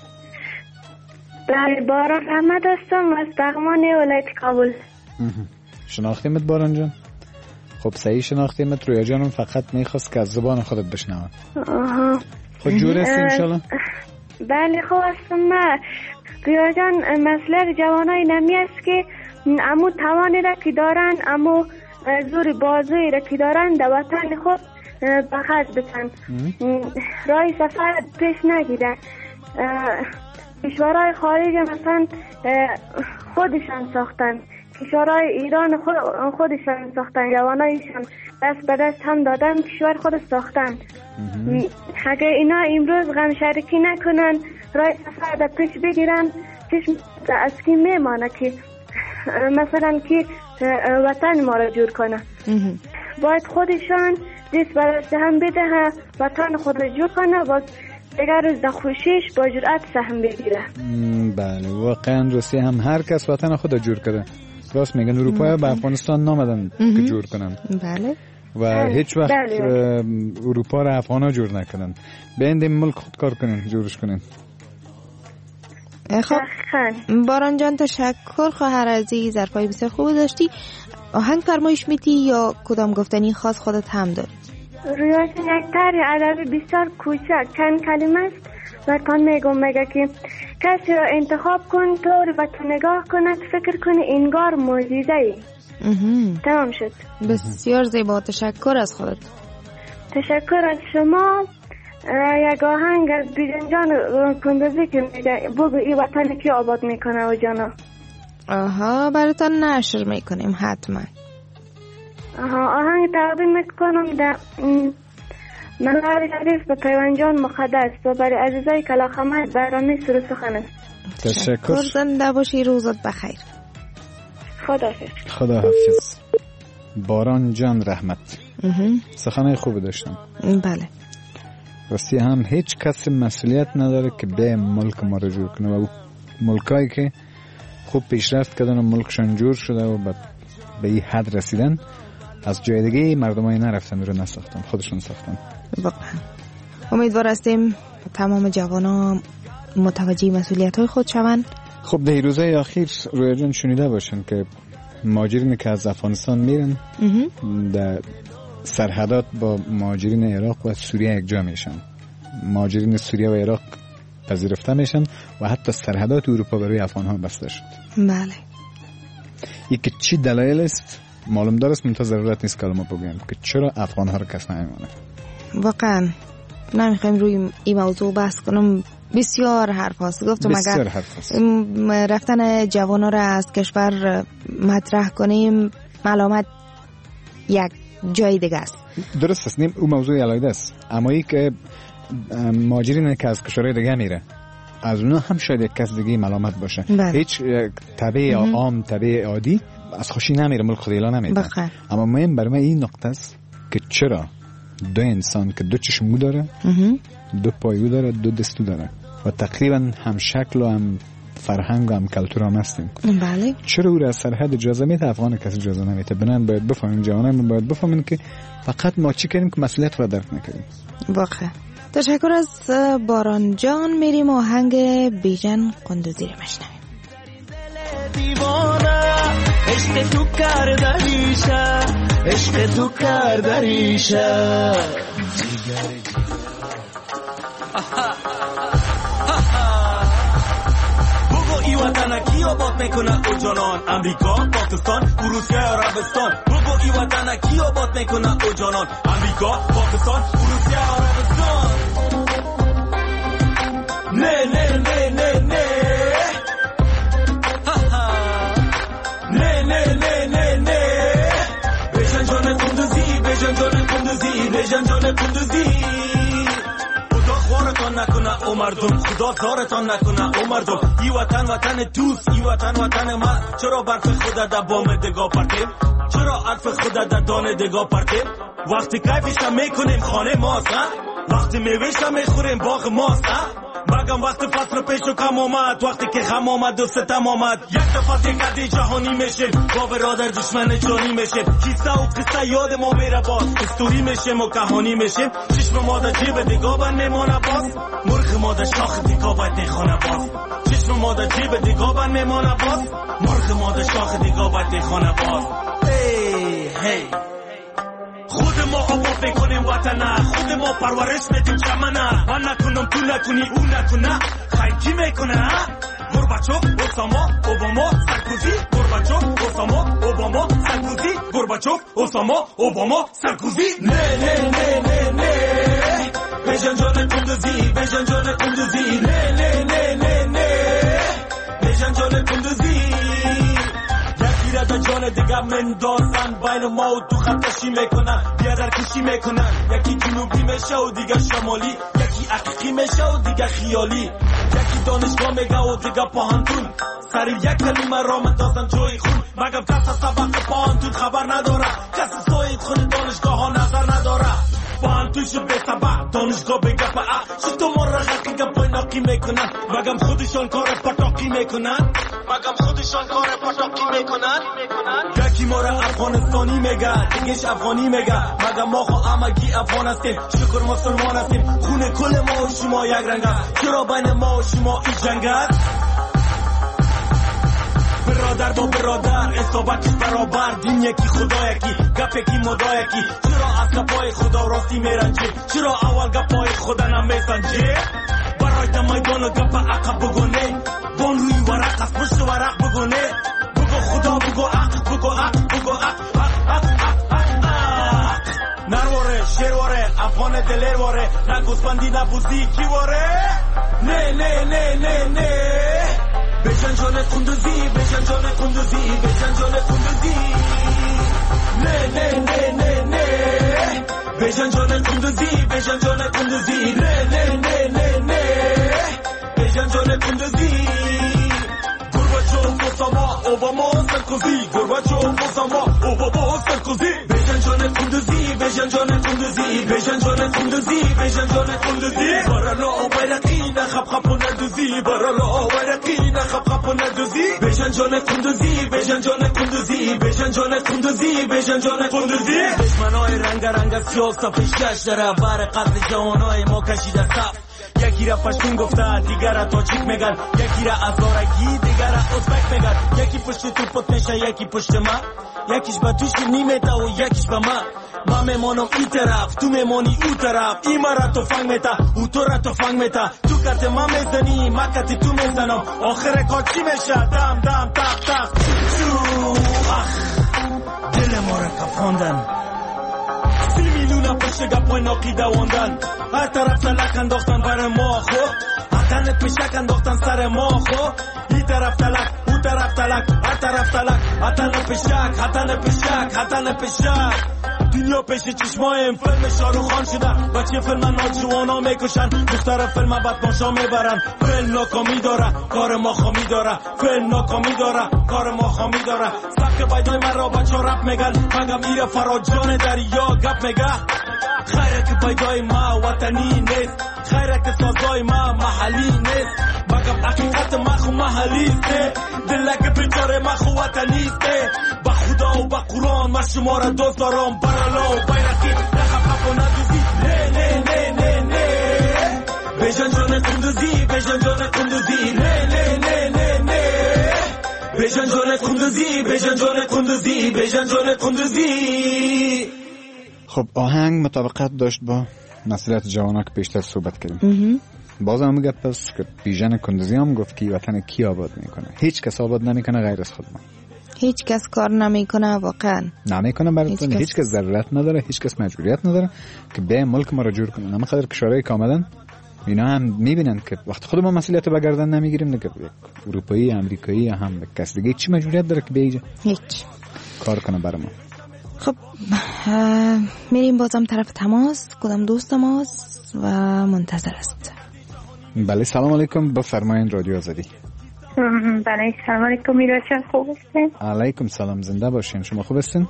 بله باران رحمت هستم از بغمان ولایت کابل. شناختیمت باران جان؟ خب صحیح شناختیمت. رویا جانم فقط میخواست که از زبان خودت بشنوم. آها. خود جور هستی انشالله؟ بله خوب هستم. نه رویا جان، مسئله جوانای نمی است که امو توانی را که دارن، امو زور بازوی را که دارن در وطن خود بخرج بتن، رای سفر پیش نگیرن. کشورهای خارج مثلا خودشان ساختن، کشورهای ایران خود خودشان ساختن، جوانایشان دست به دست هم دادن، کشور خود ساختن. اگه اینا امروز غم شریکی نکنن، رای سفر در پیش بگیرن، چشم از کی میمانه که مثلا که وطن ما را جور کنه. باید خودشان دست به دست هم بده، وطن خود را جور کنه، باز دیگر روز در خوشیش با جرأت سهم بگیره. بله واقعا راستی هم هر کس وطن خود را جور کرده. راست میگن اروپا به افغانستان نامدن که جور کنن. بله. و هیچ وقت بله. اروپا را افغان ها جور نکنن. بیایید این ملک خود کار کنین، جورش کنین. خب باران جان تشکر خواهر عزیز، حرفای بسیار خوب داشتی. آهنگ فرمایش میتی یا کدام گفتنی خاص خودت هم داری؟ رویش یک تاری عربی بسیار کوچک چند کلمه است و تان میگم، میگه که کسی را انتخاب کن طور و تو نگاه کند فکر کنی انگار معجزه ای. تمام شد. بسیار زیبا، تشکر از خودت. تشکر از شما. یک آهنگ از بیژن جان کندوزی که میگه بگو ای وطن کی آباد میکنه و جانا. آها براتان نشر میکنیم حتما. آها آهنگ تقدیم میکنم در ملال شریف به پیوان جان مقدس و برای عزیزای کلاخمت برنامه سر سخن است. تشکر. زنده باشی، روزت بخیر. خداحافظ. خداحافظ. باران جان رحمت. سخنای خوب داشتم. بله. راستی هم هیچ کس مسئولیت نداره که به ملک ما رو جور کنه و ملکایی که خوب پیشرفت کردن و ملکشان جور شده و به این حد رسیدن، از جای دیگه مردمای نرفتن رو نساختن، خودشون ساختن. واقعا امیدوار هستیم تمام جوانا متوجه مسئولیت های خود شوند. خب در روزهای اخیر رویا جان شنیده باشن که مهاجرینی که از افغانستان میرن در سرحدات با مهاجرین عراق و سوریه یک جا میشن. مهاجرین سوریه و عراق پذیرفته میشن و حتی سرحدات اروپا برای افغان ها بسته شد. بله. یکی چی دلایل است معلوم دارست، منتها ضرورت نیست که ما بگویم که چرا افغان ها رو کس نمیمونه. واقعا نمیخوایم روی این موضوع بحث کنم، بسیار حرف هست. گفتم اگر رفتن جوانان را از کشور مطرح کنیم ملامت یک جای دیگه است. درست است، نیم اون موضوع علاوه است. اما ای که مهاجرین که از کشورهای دیگه میره از اونها هم شاید یک کس دیگه ملامت باشه. بله. هیچ طبیعی عام طبیعی عادی از خوشی نمیره، ملک خود اعلان نمیده. بخیر. اما مهم برای من این نقطه است که چرا دو انسان که دو چشمو داره، دو پایو داره، دو دستو داره و تقریبا هم شکل و هم فرهنگ و هم کلتور هم هستیم. بله. چرا او را از سرحد اجازه میده، افغان کسی اجازه نمیده؟ بنابراین باید بفهمیم، جوانان باید بفهمیم که فقط ما چی کردیم که مسئولیت را درک نکردیم. واقعا تشکر از باران جان. میریم آهنگ بیژن قندوزی رو بشنویم. عشق تو کردریشه، عشق تو کردریشه. بگو ای وطن کی آباد میکنه او جانان، امریکا، پاکستان، روسیه، عربستان. بگو ای وطن کی آباد میکنه او جانان امریکا پاکستان روسیه عربستان نه نه نه نه نه نه نه نه نه نه بجان جان کندوزی بجان جان کندوزی بجان جان کندوزی خدا خوارتان نکنه او مردم خدا زارتان نکنه او مردم ای وطن وطن دوست ای وطن وطن من چرا برف خدا در بام دگاه پرتیم چرا عرف خدا در دانه دگاه پرتیم وقتی کیفشم میکنیم خانه ماست وقتی میوهشم میخوریم باغ ماست مگم وقت فصل پیش و کم آمد وقتی که خم آمد و ستم آمد یک دفعه دیگردی جهانی میشیم با برادر دشمن جانی میشیم کیسه و قصه یاد ما میره باز استوری میشیم و کهانی میشیم چشم ما در جیب دیگاه بند میمانه باز مرغ ما در شاخ دیگاه باید نیخانه باز چشم ما در جیب دیگاه بند میمانه باز مرغ ما در شاخ دیگاه باید نیخانه باز هی هی خود ما آباد میکنیم وطنه خود ما پرورش میدیم چمنه من نکنم تو نکنی او نکنه خیلی کی میکنه گورباچوف اوساما اوباما سرکوزی گورباچوف اوساما اوباما سرکوزی گورباچوف اوساما اوباما سرکوزی نه نه نه نه نه بجان جان کندوزی بجان جان کندوزی نه نه نه نه نه بجان جان کندوزی یکی را در جان دیگه مندازن بین ما و تو خطشی میکنن بیادر کشی میکنن یکی جنوبی میشه و دیگه شمالی یکی حقیقی میشه و دیگه خیالی یکی دانشگاه میگه و دیگه پاهنتون سر یک کلمه را مندازن جوی خون مگم کس سبق پاهنتون خبر نداره کس سوید خون دانشگاه ها نظر نداره پاهنتون شد به سبق دانشگاه بگه پا شد ما را غلقی گپای ناقی میکنن مگم خودشان کار پتاقی میکنن مگم خودشان کار پتاقی میکنن یکی ما را افغانستانی میگه دیگهش افغانی میگه مگم ما خو همگی افغان هستیم شکر مسلمان هستیم خون کل ما و شما یک رنگ است چرا بین ما و شما این جنگ است برادر با برادر اصابتش برابر دین یکی خدا یکی گپ یکی مدا یکی چرا از گپای خدا راستی میرنجی چرا اول گپای خدا نمیسنجی برای میدان و گپ عقب بگونه بان روی ورق از پشت ورق بگونه بگو خدا بگو عق بگو عق بگو عق عق عق عق عق نرواره شیرواره افغان دلیرواره نه گوسفندی نه بوزی کی واره نه نه نه نه نه بجان جان کندوزی بجان جان کندوزی بجان جان کندوزی نه نه نه نه نه بجان جان کندوزی بجان جان کندوزی نه نه نه نه نه بجان جان کندوزی گورباچوف اوساما اوباما سرکوزی گورباچوف اوساما اوباما سرکوزی بجان جان کندوزی بجان جان کندوزی بجان جان کندوزی بجان جان کندوزی برالا بیرقی نخب خب و ندوزی برالا بیرقی نخب خب و ندوزی بجان جان کندوزی بجان جان کندوزی بجان جان کندوزی بجان جان کندوزی دشمنای رنگ رنگ سیاه پیشکش داره بر قتل جوانای ما کشیده صف یکی را پشتون گفته دیگر را تاجیک میگن یکی را ازارگی دیگر را ازبک میگن یکی پشت تو پت میشه یکی پشت من یکیش به توش نیمته و یکیش به من من میمانم ای طرف تو میمانی او طرف ای ما را تو فنگ میتا او تو را تو فنگ میتا تو کت من میزنی من کت تو میزنم آخر کار چی میشه دم دم تق تق چو اخ دل ما را کفاندن سی میلیون پشت گپای ناقی دواندن هر طرف تلک انداختن بر ما خو هتن پشک انداختن سر ما خو ای طرف تلک او طرف تلک هر طرف تلک هتن پشک هتن پشک هتن پشک دنیا پیش چشمایم فیلم شاروخ خان شده بچه فیلم ناجوانا میکشن دختر فیلم بدماشا میبرن فیلم ناکامی داره کار ما خامی داره فیلم ناکامی داره کار ما خامی داره سبک بایدای من را بچه رپ میگن مگم ایره فراجان دریا گپ میگه خیره که بایدای ما وطنی نیست خیره که سازای ما محلی نیست مگم حقیقت ما خو محلی است دلک بیچاره ما خو وطنی است با خدا و با قرآن ما شما را دوست دارم برالا و بیرقی نخب خب و ندوزی نه نه نه نه نه بجان جان کندوزی بجان جان کندوزی نه نه نه نه نه بجان جان کندوزی بجان جان کندوزی بجان جان کندوزی. خب آهنگ مطابقت داشت با نصیحت جوانا که پیشتر صحبت کردیم. باز هم گفت پس که بیژن کندوزی هم گفت که وطن کی آباد میکنه؟ هیچ کس آباد نمیکنه غیر از خود ما. هیچ کس کار نمیکنه واقعا نمیکنه برای هیچ, هیچ کس ضرورت نداره، هیچ کس مجبوریت نداره که به ملک ما را جور کنه. اما خاطر کشورهای کاملا اینا هم میبینن که وقت خود ما مسئولیت رو به گردن نمیگیریم دیگه، اروپایی امریکایی هم کس دیگه چی مجبوریت داره که بیجه هیچ کار کنه برای ما. خب میریم بازم طرف تماس. کدام دوست ماست و منتظر است؟ بله سلام علیکم، بفرمایید رادیو آزادی. بله سلام علیکم میرا جان، خوب هستین؟ علیکم سلام، زنده باشین. شما خوب هستین؟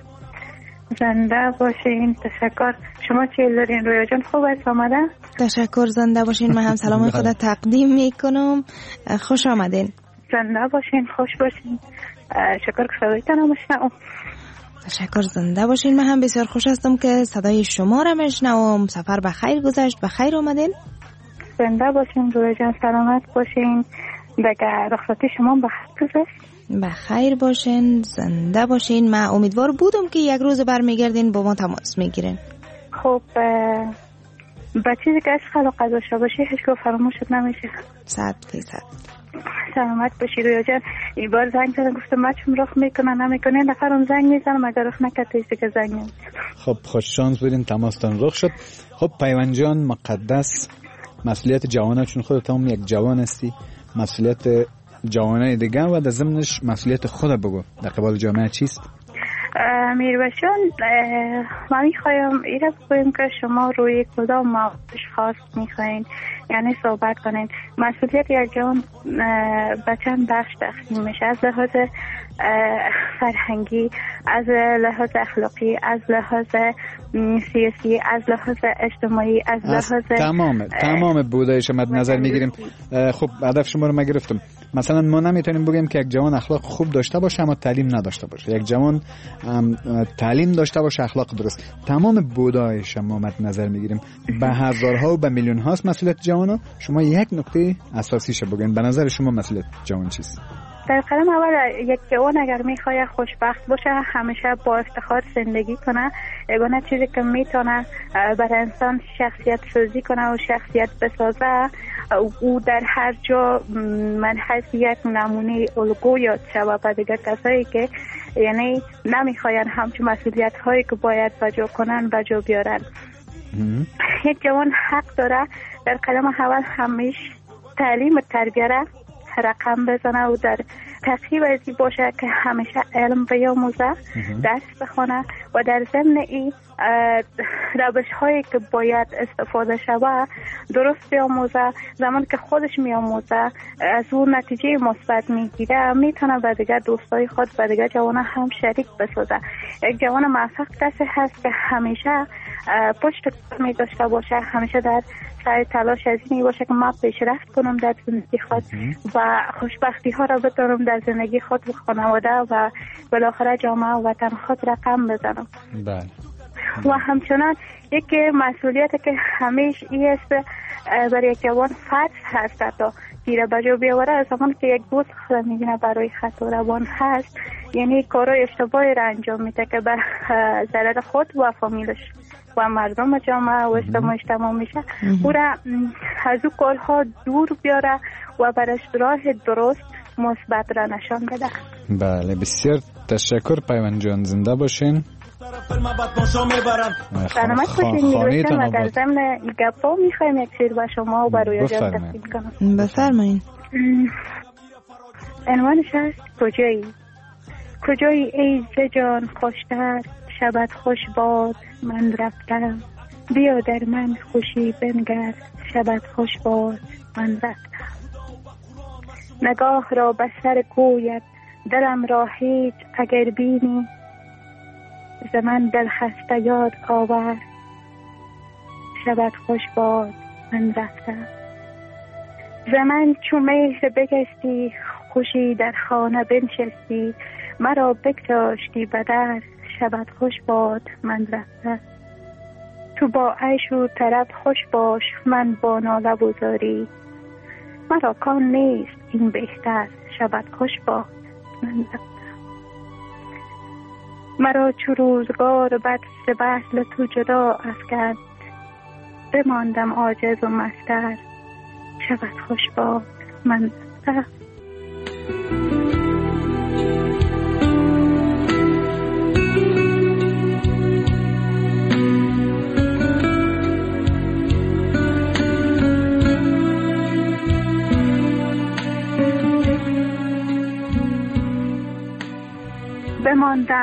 زنده باشین، تشکر. شما چی دارین رویا جان؟ خوب است آمده؟ تشکر، زنده باشین. من هم سلام خدا تقدیم میکنم. خوش آمدین. زنده باشین، خوش باشین. شکر که صدایتان رو مشنوم. تشکر، زنده باشین. من هم بسیار خوش هستم که صدای شما را مشنوم. سفر به خیر گذشت، به خیر آمدین. زنده باشین رویا جان، سلامت باشین. دیگه رخصتی شما به خیر گذشت؟ به خیر باشین، زنده باشین. من امیدوار بودم که یک روز برمیگردین با ما تماس میگیرین. خب با چیزی که عشق علاقه داشته باشی هیچ گاه فراموشت نمیشه. صد فیصد. سلامت باشی رویا جان. این بار زنگ زدم گفتم ما چون رخ میکنه نمیکنه، نفرم زنگ میزنم اگر رخ نکرده ایستی که زنگ نمیزنم. خب خوش شانس بودین، تماستان رخ شد. خب پیوند جان مقدس، مسئولیت جوانه، چون خودت هم یک جوان هستی، مسئولیت جوانای دیگه و در ضمنش مسئولیت خود بگو در قبال جامعه چیست؟ میربشان ما میخوایم ایره بگویم که شما روی کدام موضوع خاص میخواین یعنی صحبت کنین. مسئولیت یک جوان به چند بخش تقسیم میشه، از لحاظ فرهنگی، از لحاظ اخلاقی، از لحاظ سیاسی، از لحاظ اجتماعی، از لحاظ تمام تمام بودایش مد نظر میگیریم. خب هدف شما رو ما گرفتم. مثلا ما نمیتونیم بگیم که یک جوان اخلاق خوب داشته باشه اما تعلیم نداشته باشه، یک جوان تعلیم داشته باشه اخلاق درست. تمام بودایش ما مد نظر میگیریم. به هزارها و به میلیون هاست مسئولیت جوانا. شما یک نکته اساسیش بگین، به نظر شما مسئولیت جوان چیست؟ در قدم اول یک جوان اگر میخواد خوشبخت باشه، همیشه با افتخار زندگی کنه، یگانه چیزی که میتونه برای انسان شخصیت سازی کنه و شخصیت بسازه، او در هر جا من حیثیت نمونه الگو یاد شود به دیگر کسایی که یعنی نمیخواین همچون مسئولیت هایی که باید بجا کنن بجا بیارن. یک جوان حق داره در قدم اول همیشه تعلیم و تربیه را رقم بزنه و در تقییب ازی باشه که همیشه علم بیاموزه، درس بخونه و در ضمن این روش هایی که باید استفاده شود درست بیاموزه. زمان که خودش میاموزه از اون نتیجه مثبت میگیره، میتونه به دیگر دوستای خود به دیگر جوان هم شریک بسازه. یک جوان موفق کسی هست که همیشه پشت کار می داشته باشه، همیشه در سعی تلاش از این باشه که ما پیشرفت کنم در زندگی خود و خوشبختی ها را بتونم در زندگی خود و خانواده و بالاخره جامعه و وطن خود رقم بزنم. بله. و همچنان یک مسئولیت که همیشه این است برای یک جوان فرض هست تا تیره بجا بیاوره. از زمان که یک دوست خود میبینه برای خطا روان هست، یعنی کارهای اشتباهی را انجام میده که به ضرر خود و فامیلش و مردم جامعه و اجتماع اجتماع میشه، او را از او کارها دور بیاره و برش راه درست مثبت را نشان بده. بله بسیار تشکر پیوند جان، زنده باشین. سلامت باشین میروشن و در ضمن گپا میخوایم یک شیر با شما و برای جان تقدیم کنم. بفرمایید. عنوانش هست کجایی؟ کجایی ای ز جان خوشتر، شبت خوش باد من رفتم، بیا در من خوشی بنگر، شبت خوش باد من رفتم. نگاه را به سر کویت دلم را هیچ اگر بینی، ز من دل خسته یاد آور، شبت خوش باد من رفتم. ز من چو مهر بگستی خوشی در خانه بنشستی، مرا بگذاشتی به در، شبت خوش باد من رفتم. تو با عیش و طرب خوش باش من با ناله و زاری، مرا کان نیست این بهتر، شبت خوش باد من رفتم. مرا چو روزگار بد ز وصل تو جدا افکند، بماندم عاجز و مستر، شبت خوش باد من رفتم.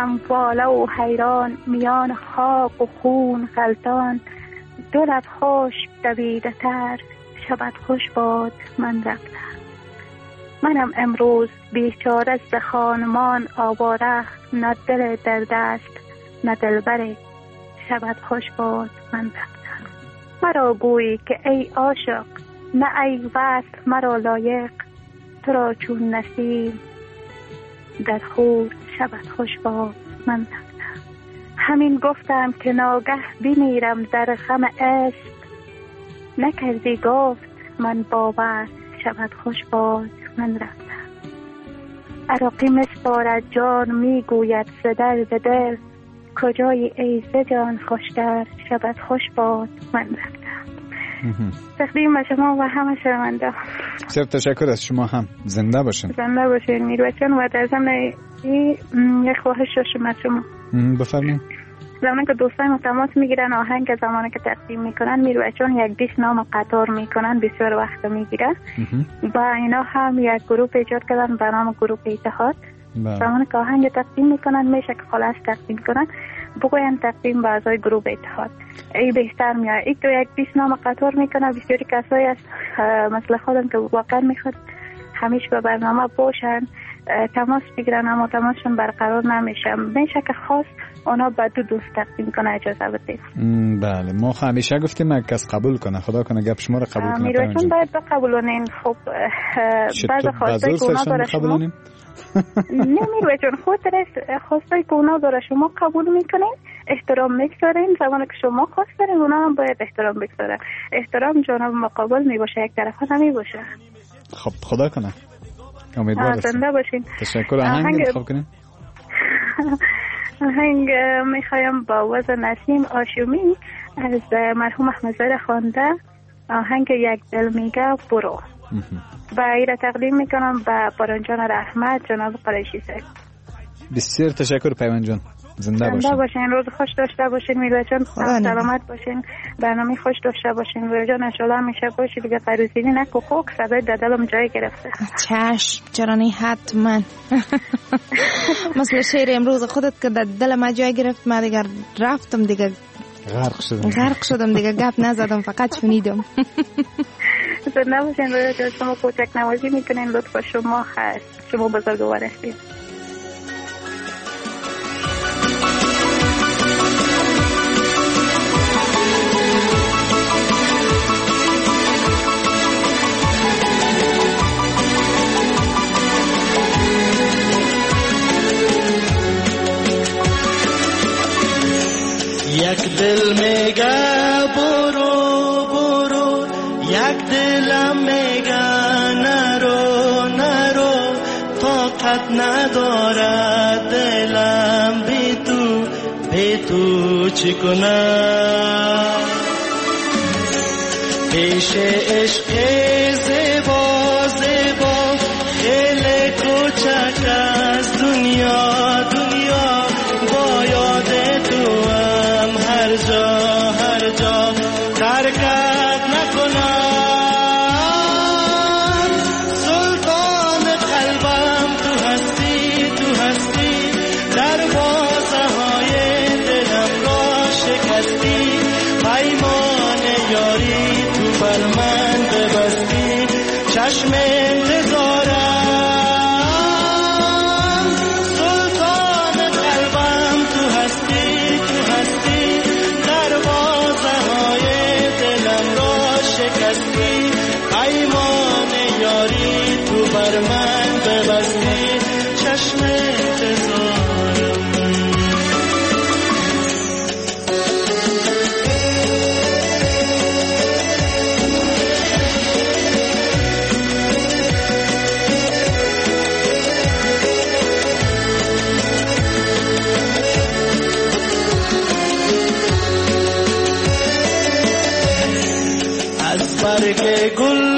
منم واله و حیران میان خاک و خون غلطان. دو لب خوش دویده تر شبت خوش باد من رفتم. منم امروز بیچاره ز خانمان آواره، نه دل در دست نه دلبر شبت خوش باد من رفتم. مرا گویی که ای عاشق نه ای وصل مرا لایق، تو را چون نسیم در خور شبت خوش باد من رفتم. همین گفتم که ناگه بمیرم در غم عشق، نکردی گفت من باور شبت خوش باد من رفتم. عراقی مسپارد جان میگوید ز درد دل، کجای ای ز جان خوشتر شبت خوش باد من رفتم. تقدیم شما و همه شنونده. بسیار تشکر از شما هم. زنده باشین. زنده باشین میروچن. و در ضمن یک خواهش داشتم از شما. بفرمایید. زمانی که دوستان تماس میگیرن آهنگ زمانی که تقدیم میکنن میروچن یک دیش نام قطار میکنن، بسیار وقت میگیره. و اینا هم یک گروه ایجاد کردن به نام گروه اتحاد. زمانی که آهنگ تقدیم میکنن میشه که خلاص تقدیم کنن بگوین تقدیم به اعضای گروه اتحاد. ای بهتر میاد. یک یک بیش نام قطار میکنه. بسیاری کسایی از مثل خودم که واقعا میخواد همیشه به برنامه باشن تماس بگیرن اما تماسشون برقرار نمیشه. میشه که خاص اونا به دو دوست تقدیم کنه. اجازه بدید. بله ما همیشه گفتیم یک کس قبول کنه. خدا کنه گپ شما رو قبول کنه. میروچون باید بقبولونین. خب بعض خواستایی که اونا داره شما نمیروچون خود خواستایی که اونا داره شما قبول میکنین، احترام میگذارین. زمانی که شما خواست دارین اونا هم باید احترام بگذارن. احترام جانب مقابل میباشه، یک طرفه نمیباشه. خب خدا کنه. امیدوارم زنده باشین. تشکر. آهنگ انتخاب کنین. آهنگ میخوایم با وزن نسیم آشومی از مرحوم احمد زاده خوانده، آهنگ یک دل میگه برو. و ایره تقدیم میکنم به باران جان رحمت جناب قریشی صاحب. بسیار تشکر پیمان جان. زنده باشین. زنده باشین. روز خوش داشته باشین میروه جان. سلامت باشین. برنامه خوش داشته باشین میروه جان. انشالله همیشه باشی دیگه. قروزینی نکو خوک صدای ددلم جای گرفته. چشم چرا نه حتما. مثل شعر امروز خودت که دل ما جای گرفت من دیگه رفتم دیگه غرق شدم غرق شدم دیگه گپ نزدم فقط شنیدم. زنده باشین میروه جان. شما کوچک نوازی میکنین. لطفا شما هست. شما بزرگوار هستید. یک دل میگه برو برو، یک دلم میگه نرو نرو، طاقت ندارد دلم بی تو بی تو چی کنم. پیش عشق زیبا زیبا خیلی کوچک از دنیا دنیا، با یاد تو هر جا هر جا ترکت نکنم. سلطان قلبم تو هستی تو هستی، دروازه های دلم را شکستی، پیمان یاری تو بر من ببستی، چشم انتظارم. سلطان قلبم تو هستی تو هستی، دروازه های دلم را شکستی، پیمان یاری تو بر من ببستی، چشم انتظارم. برگ گل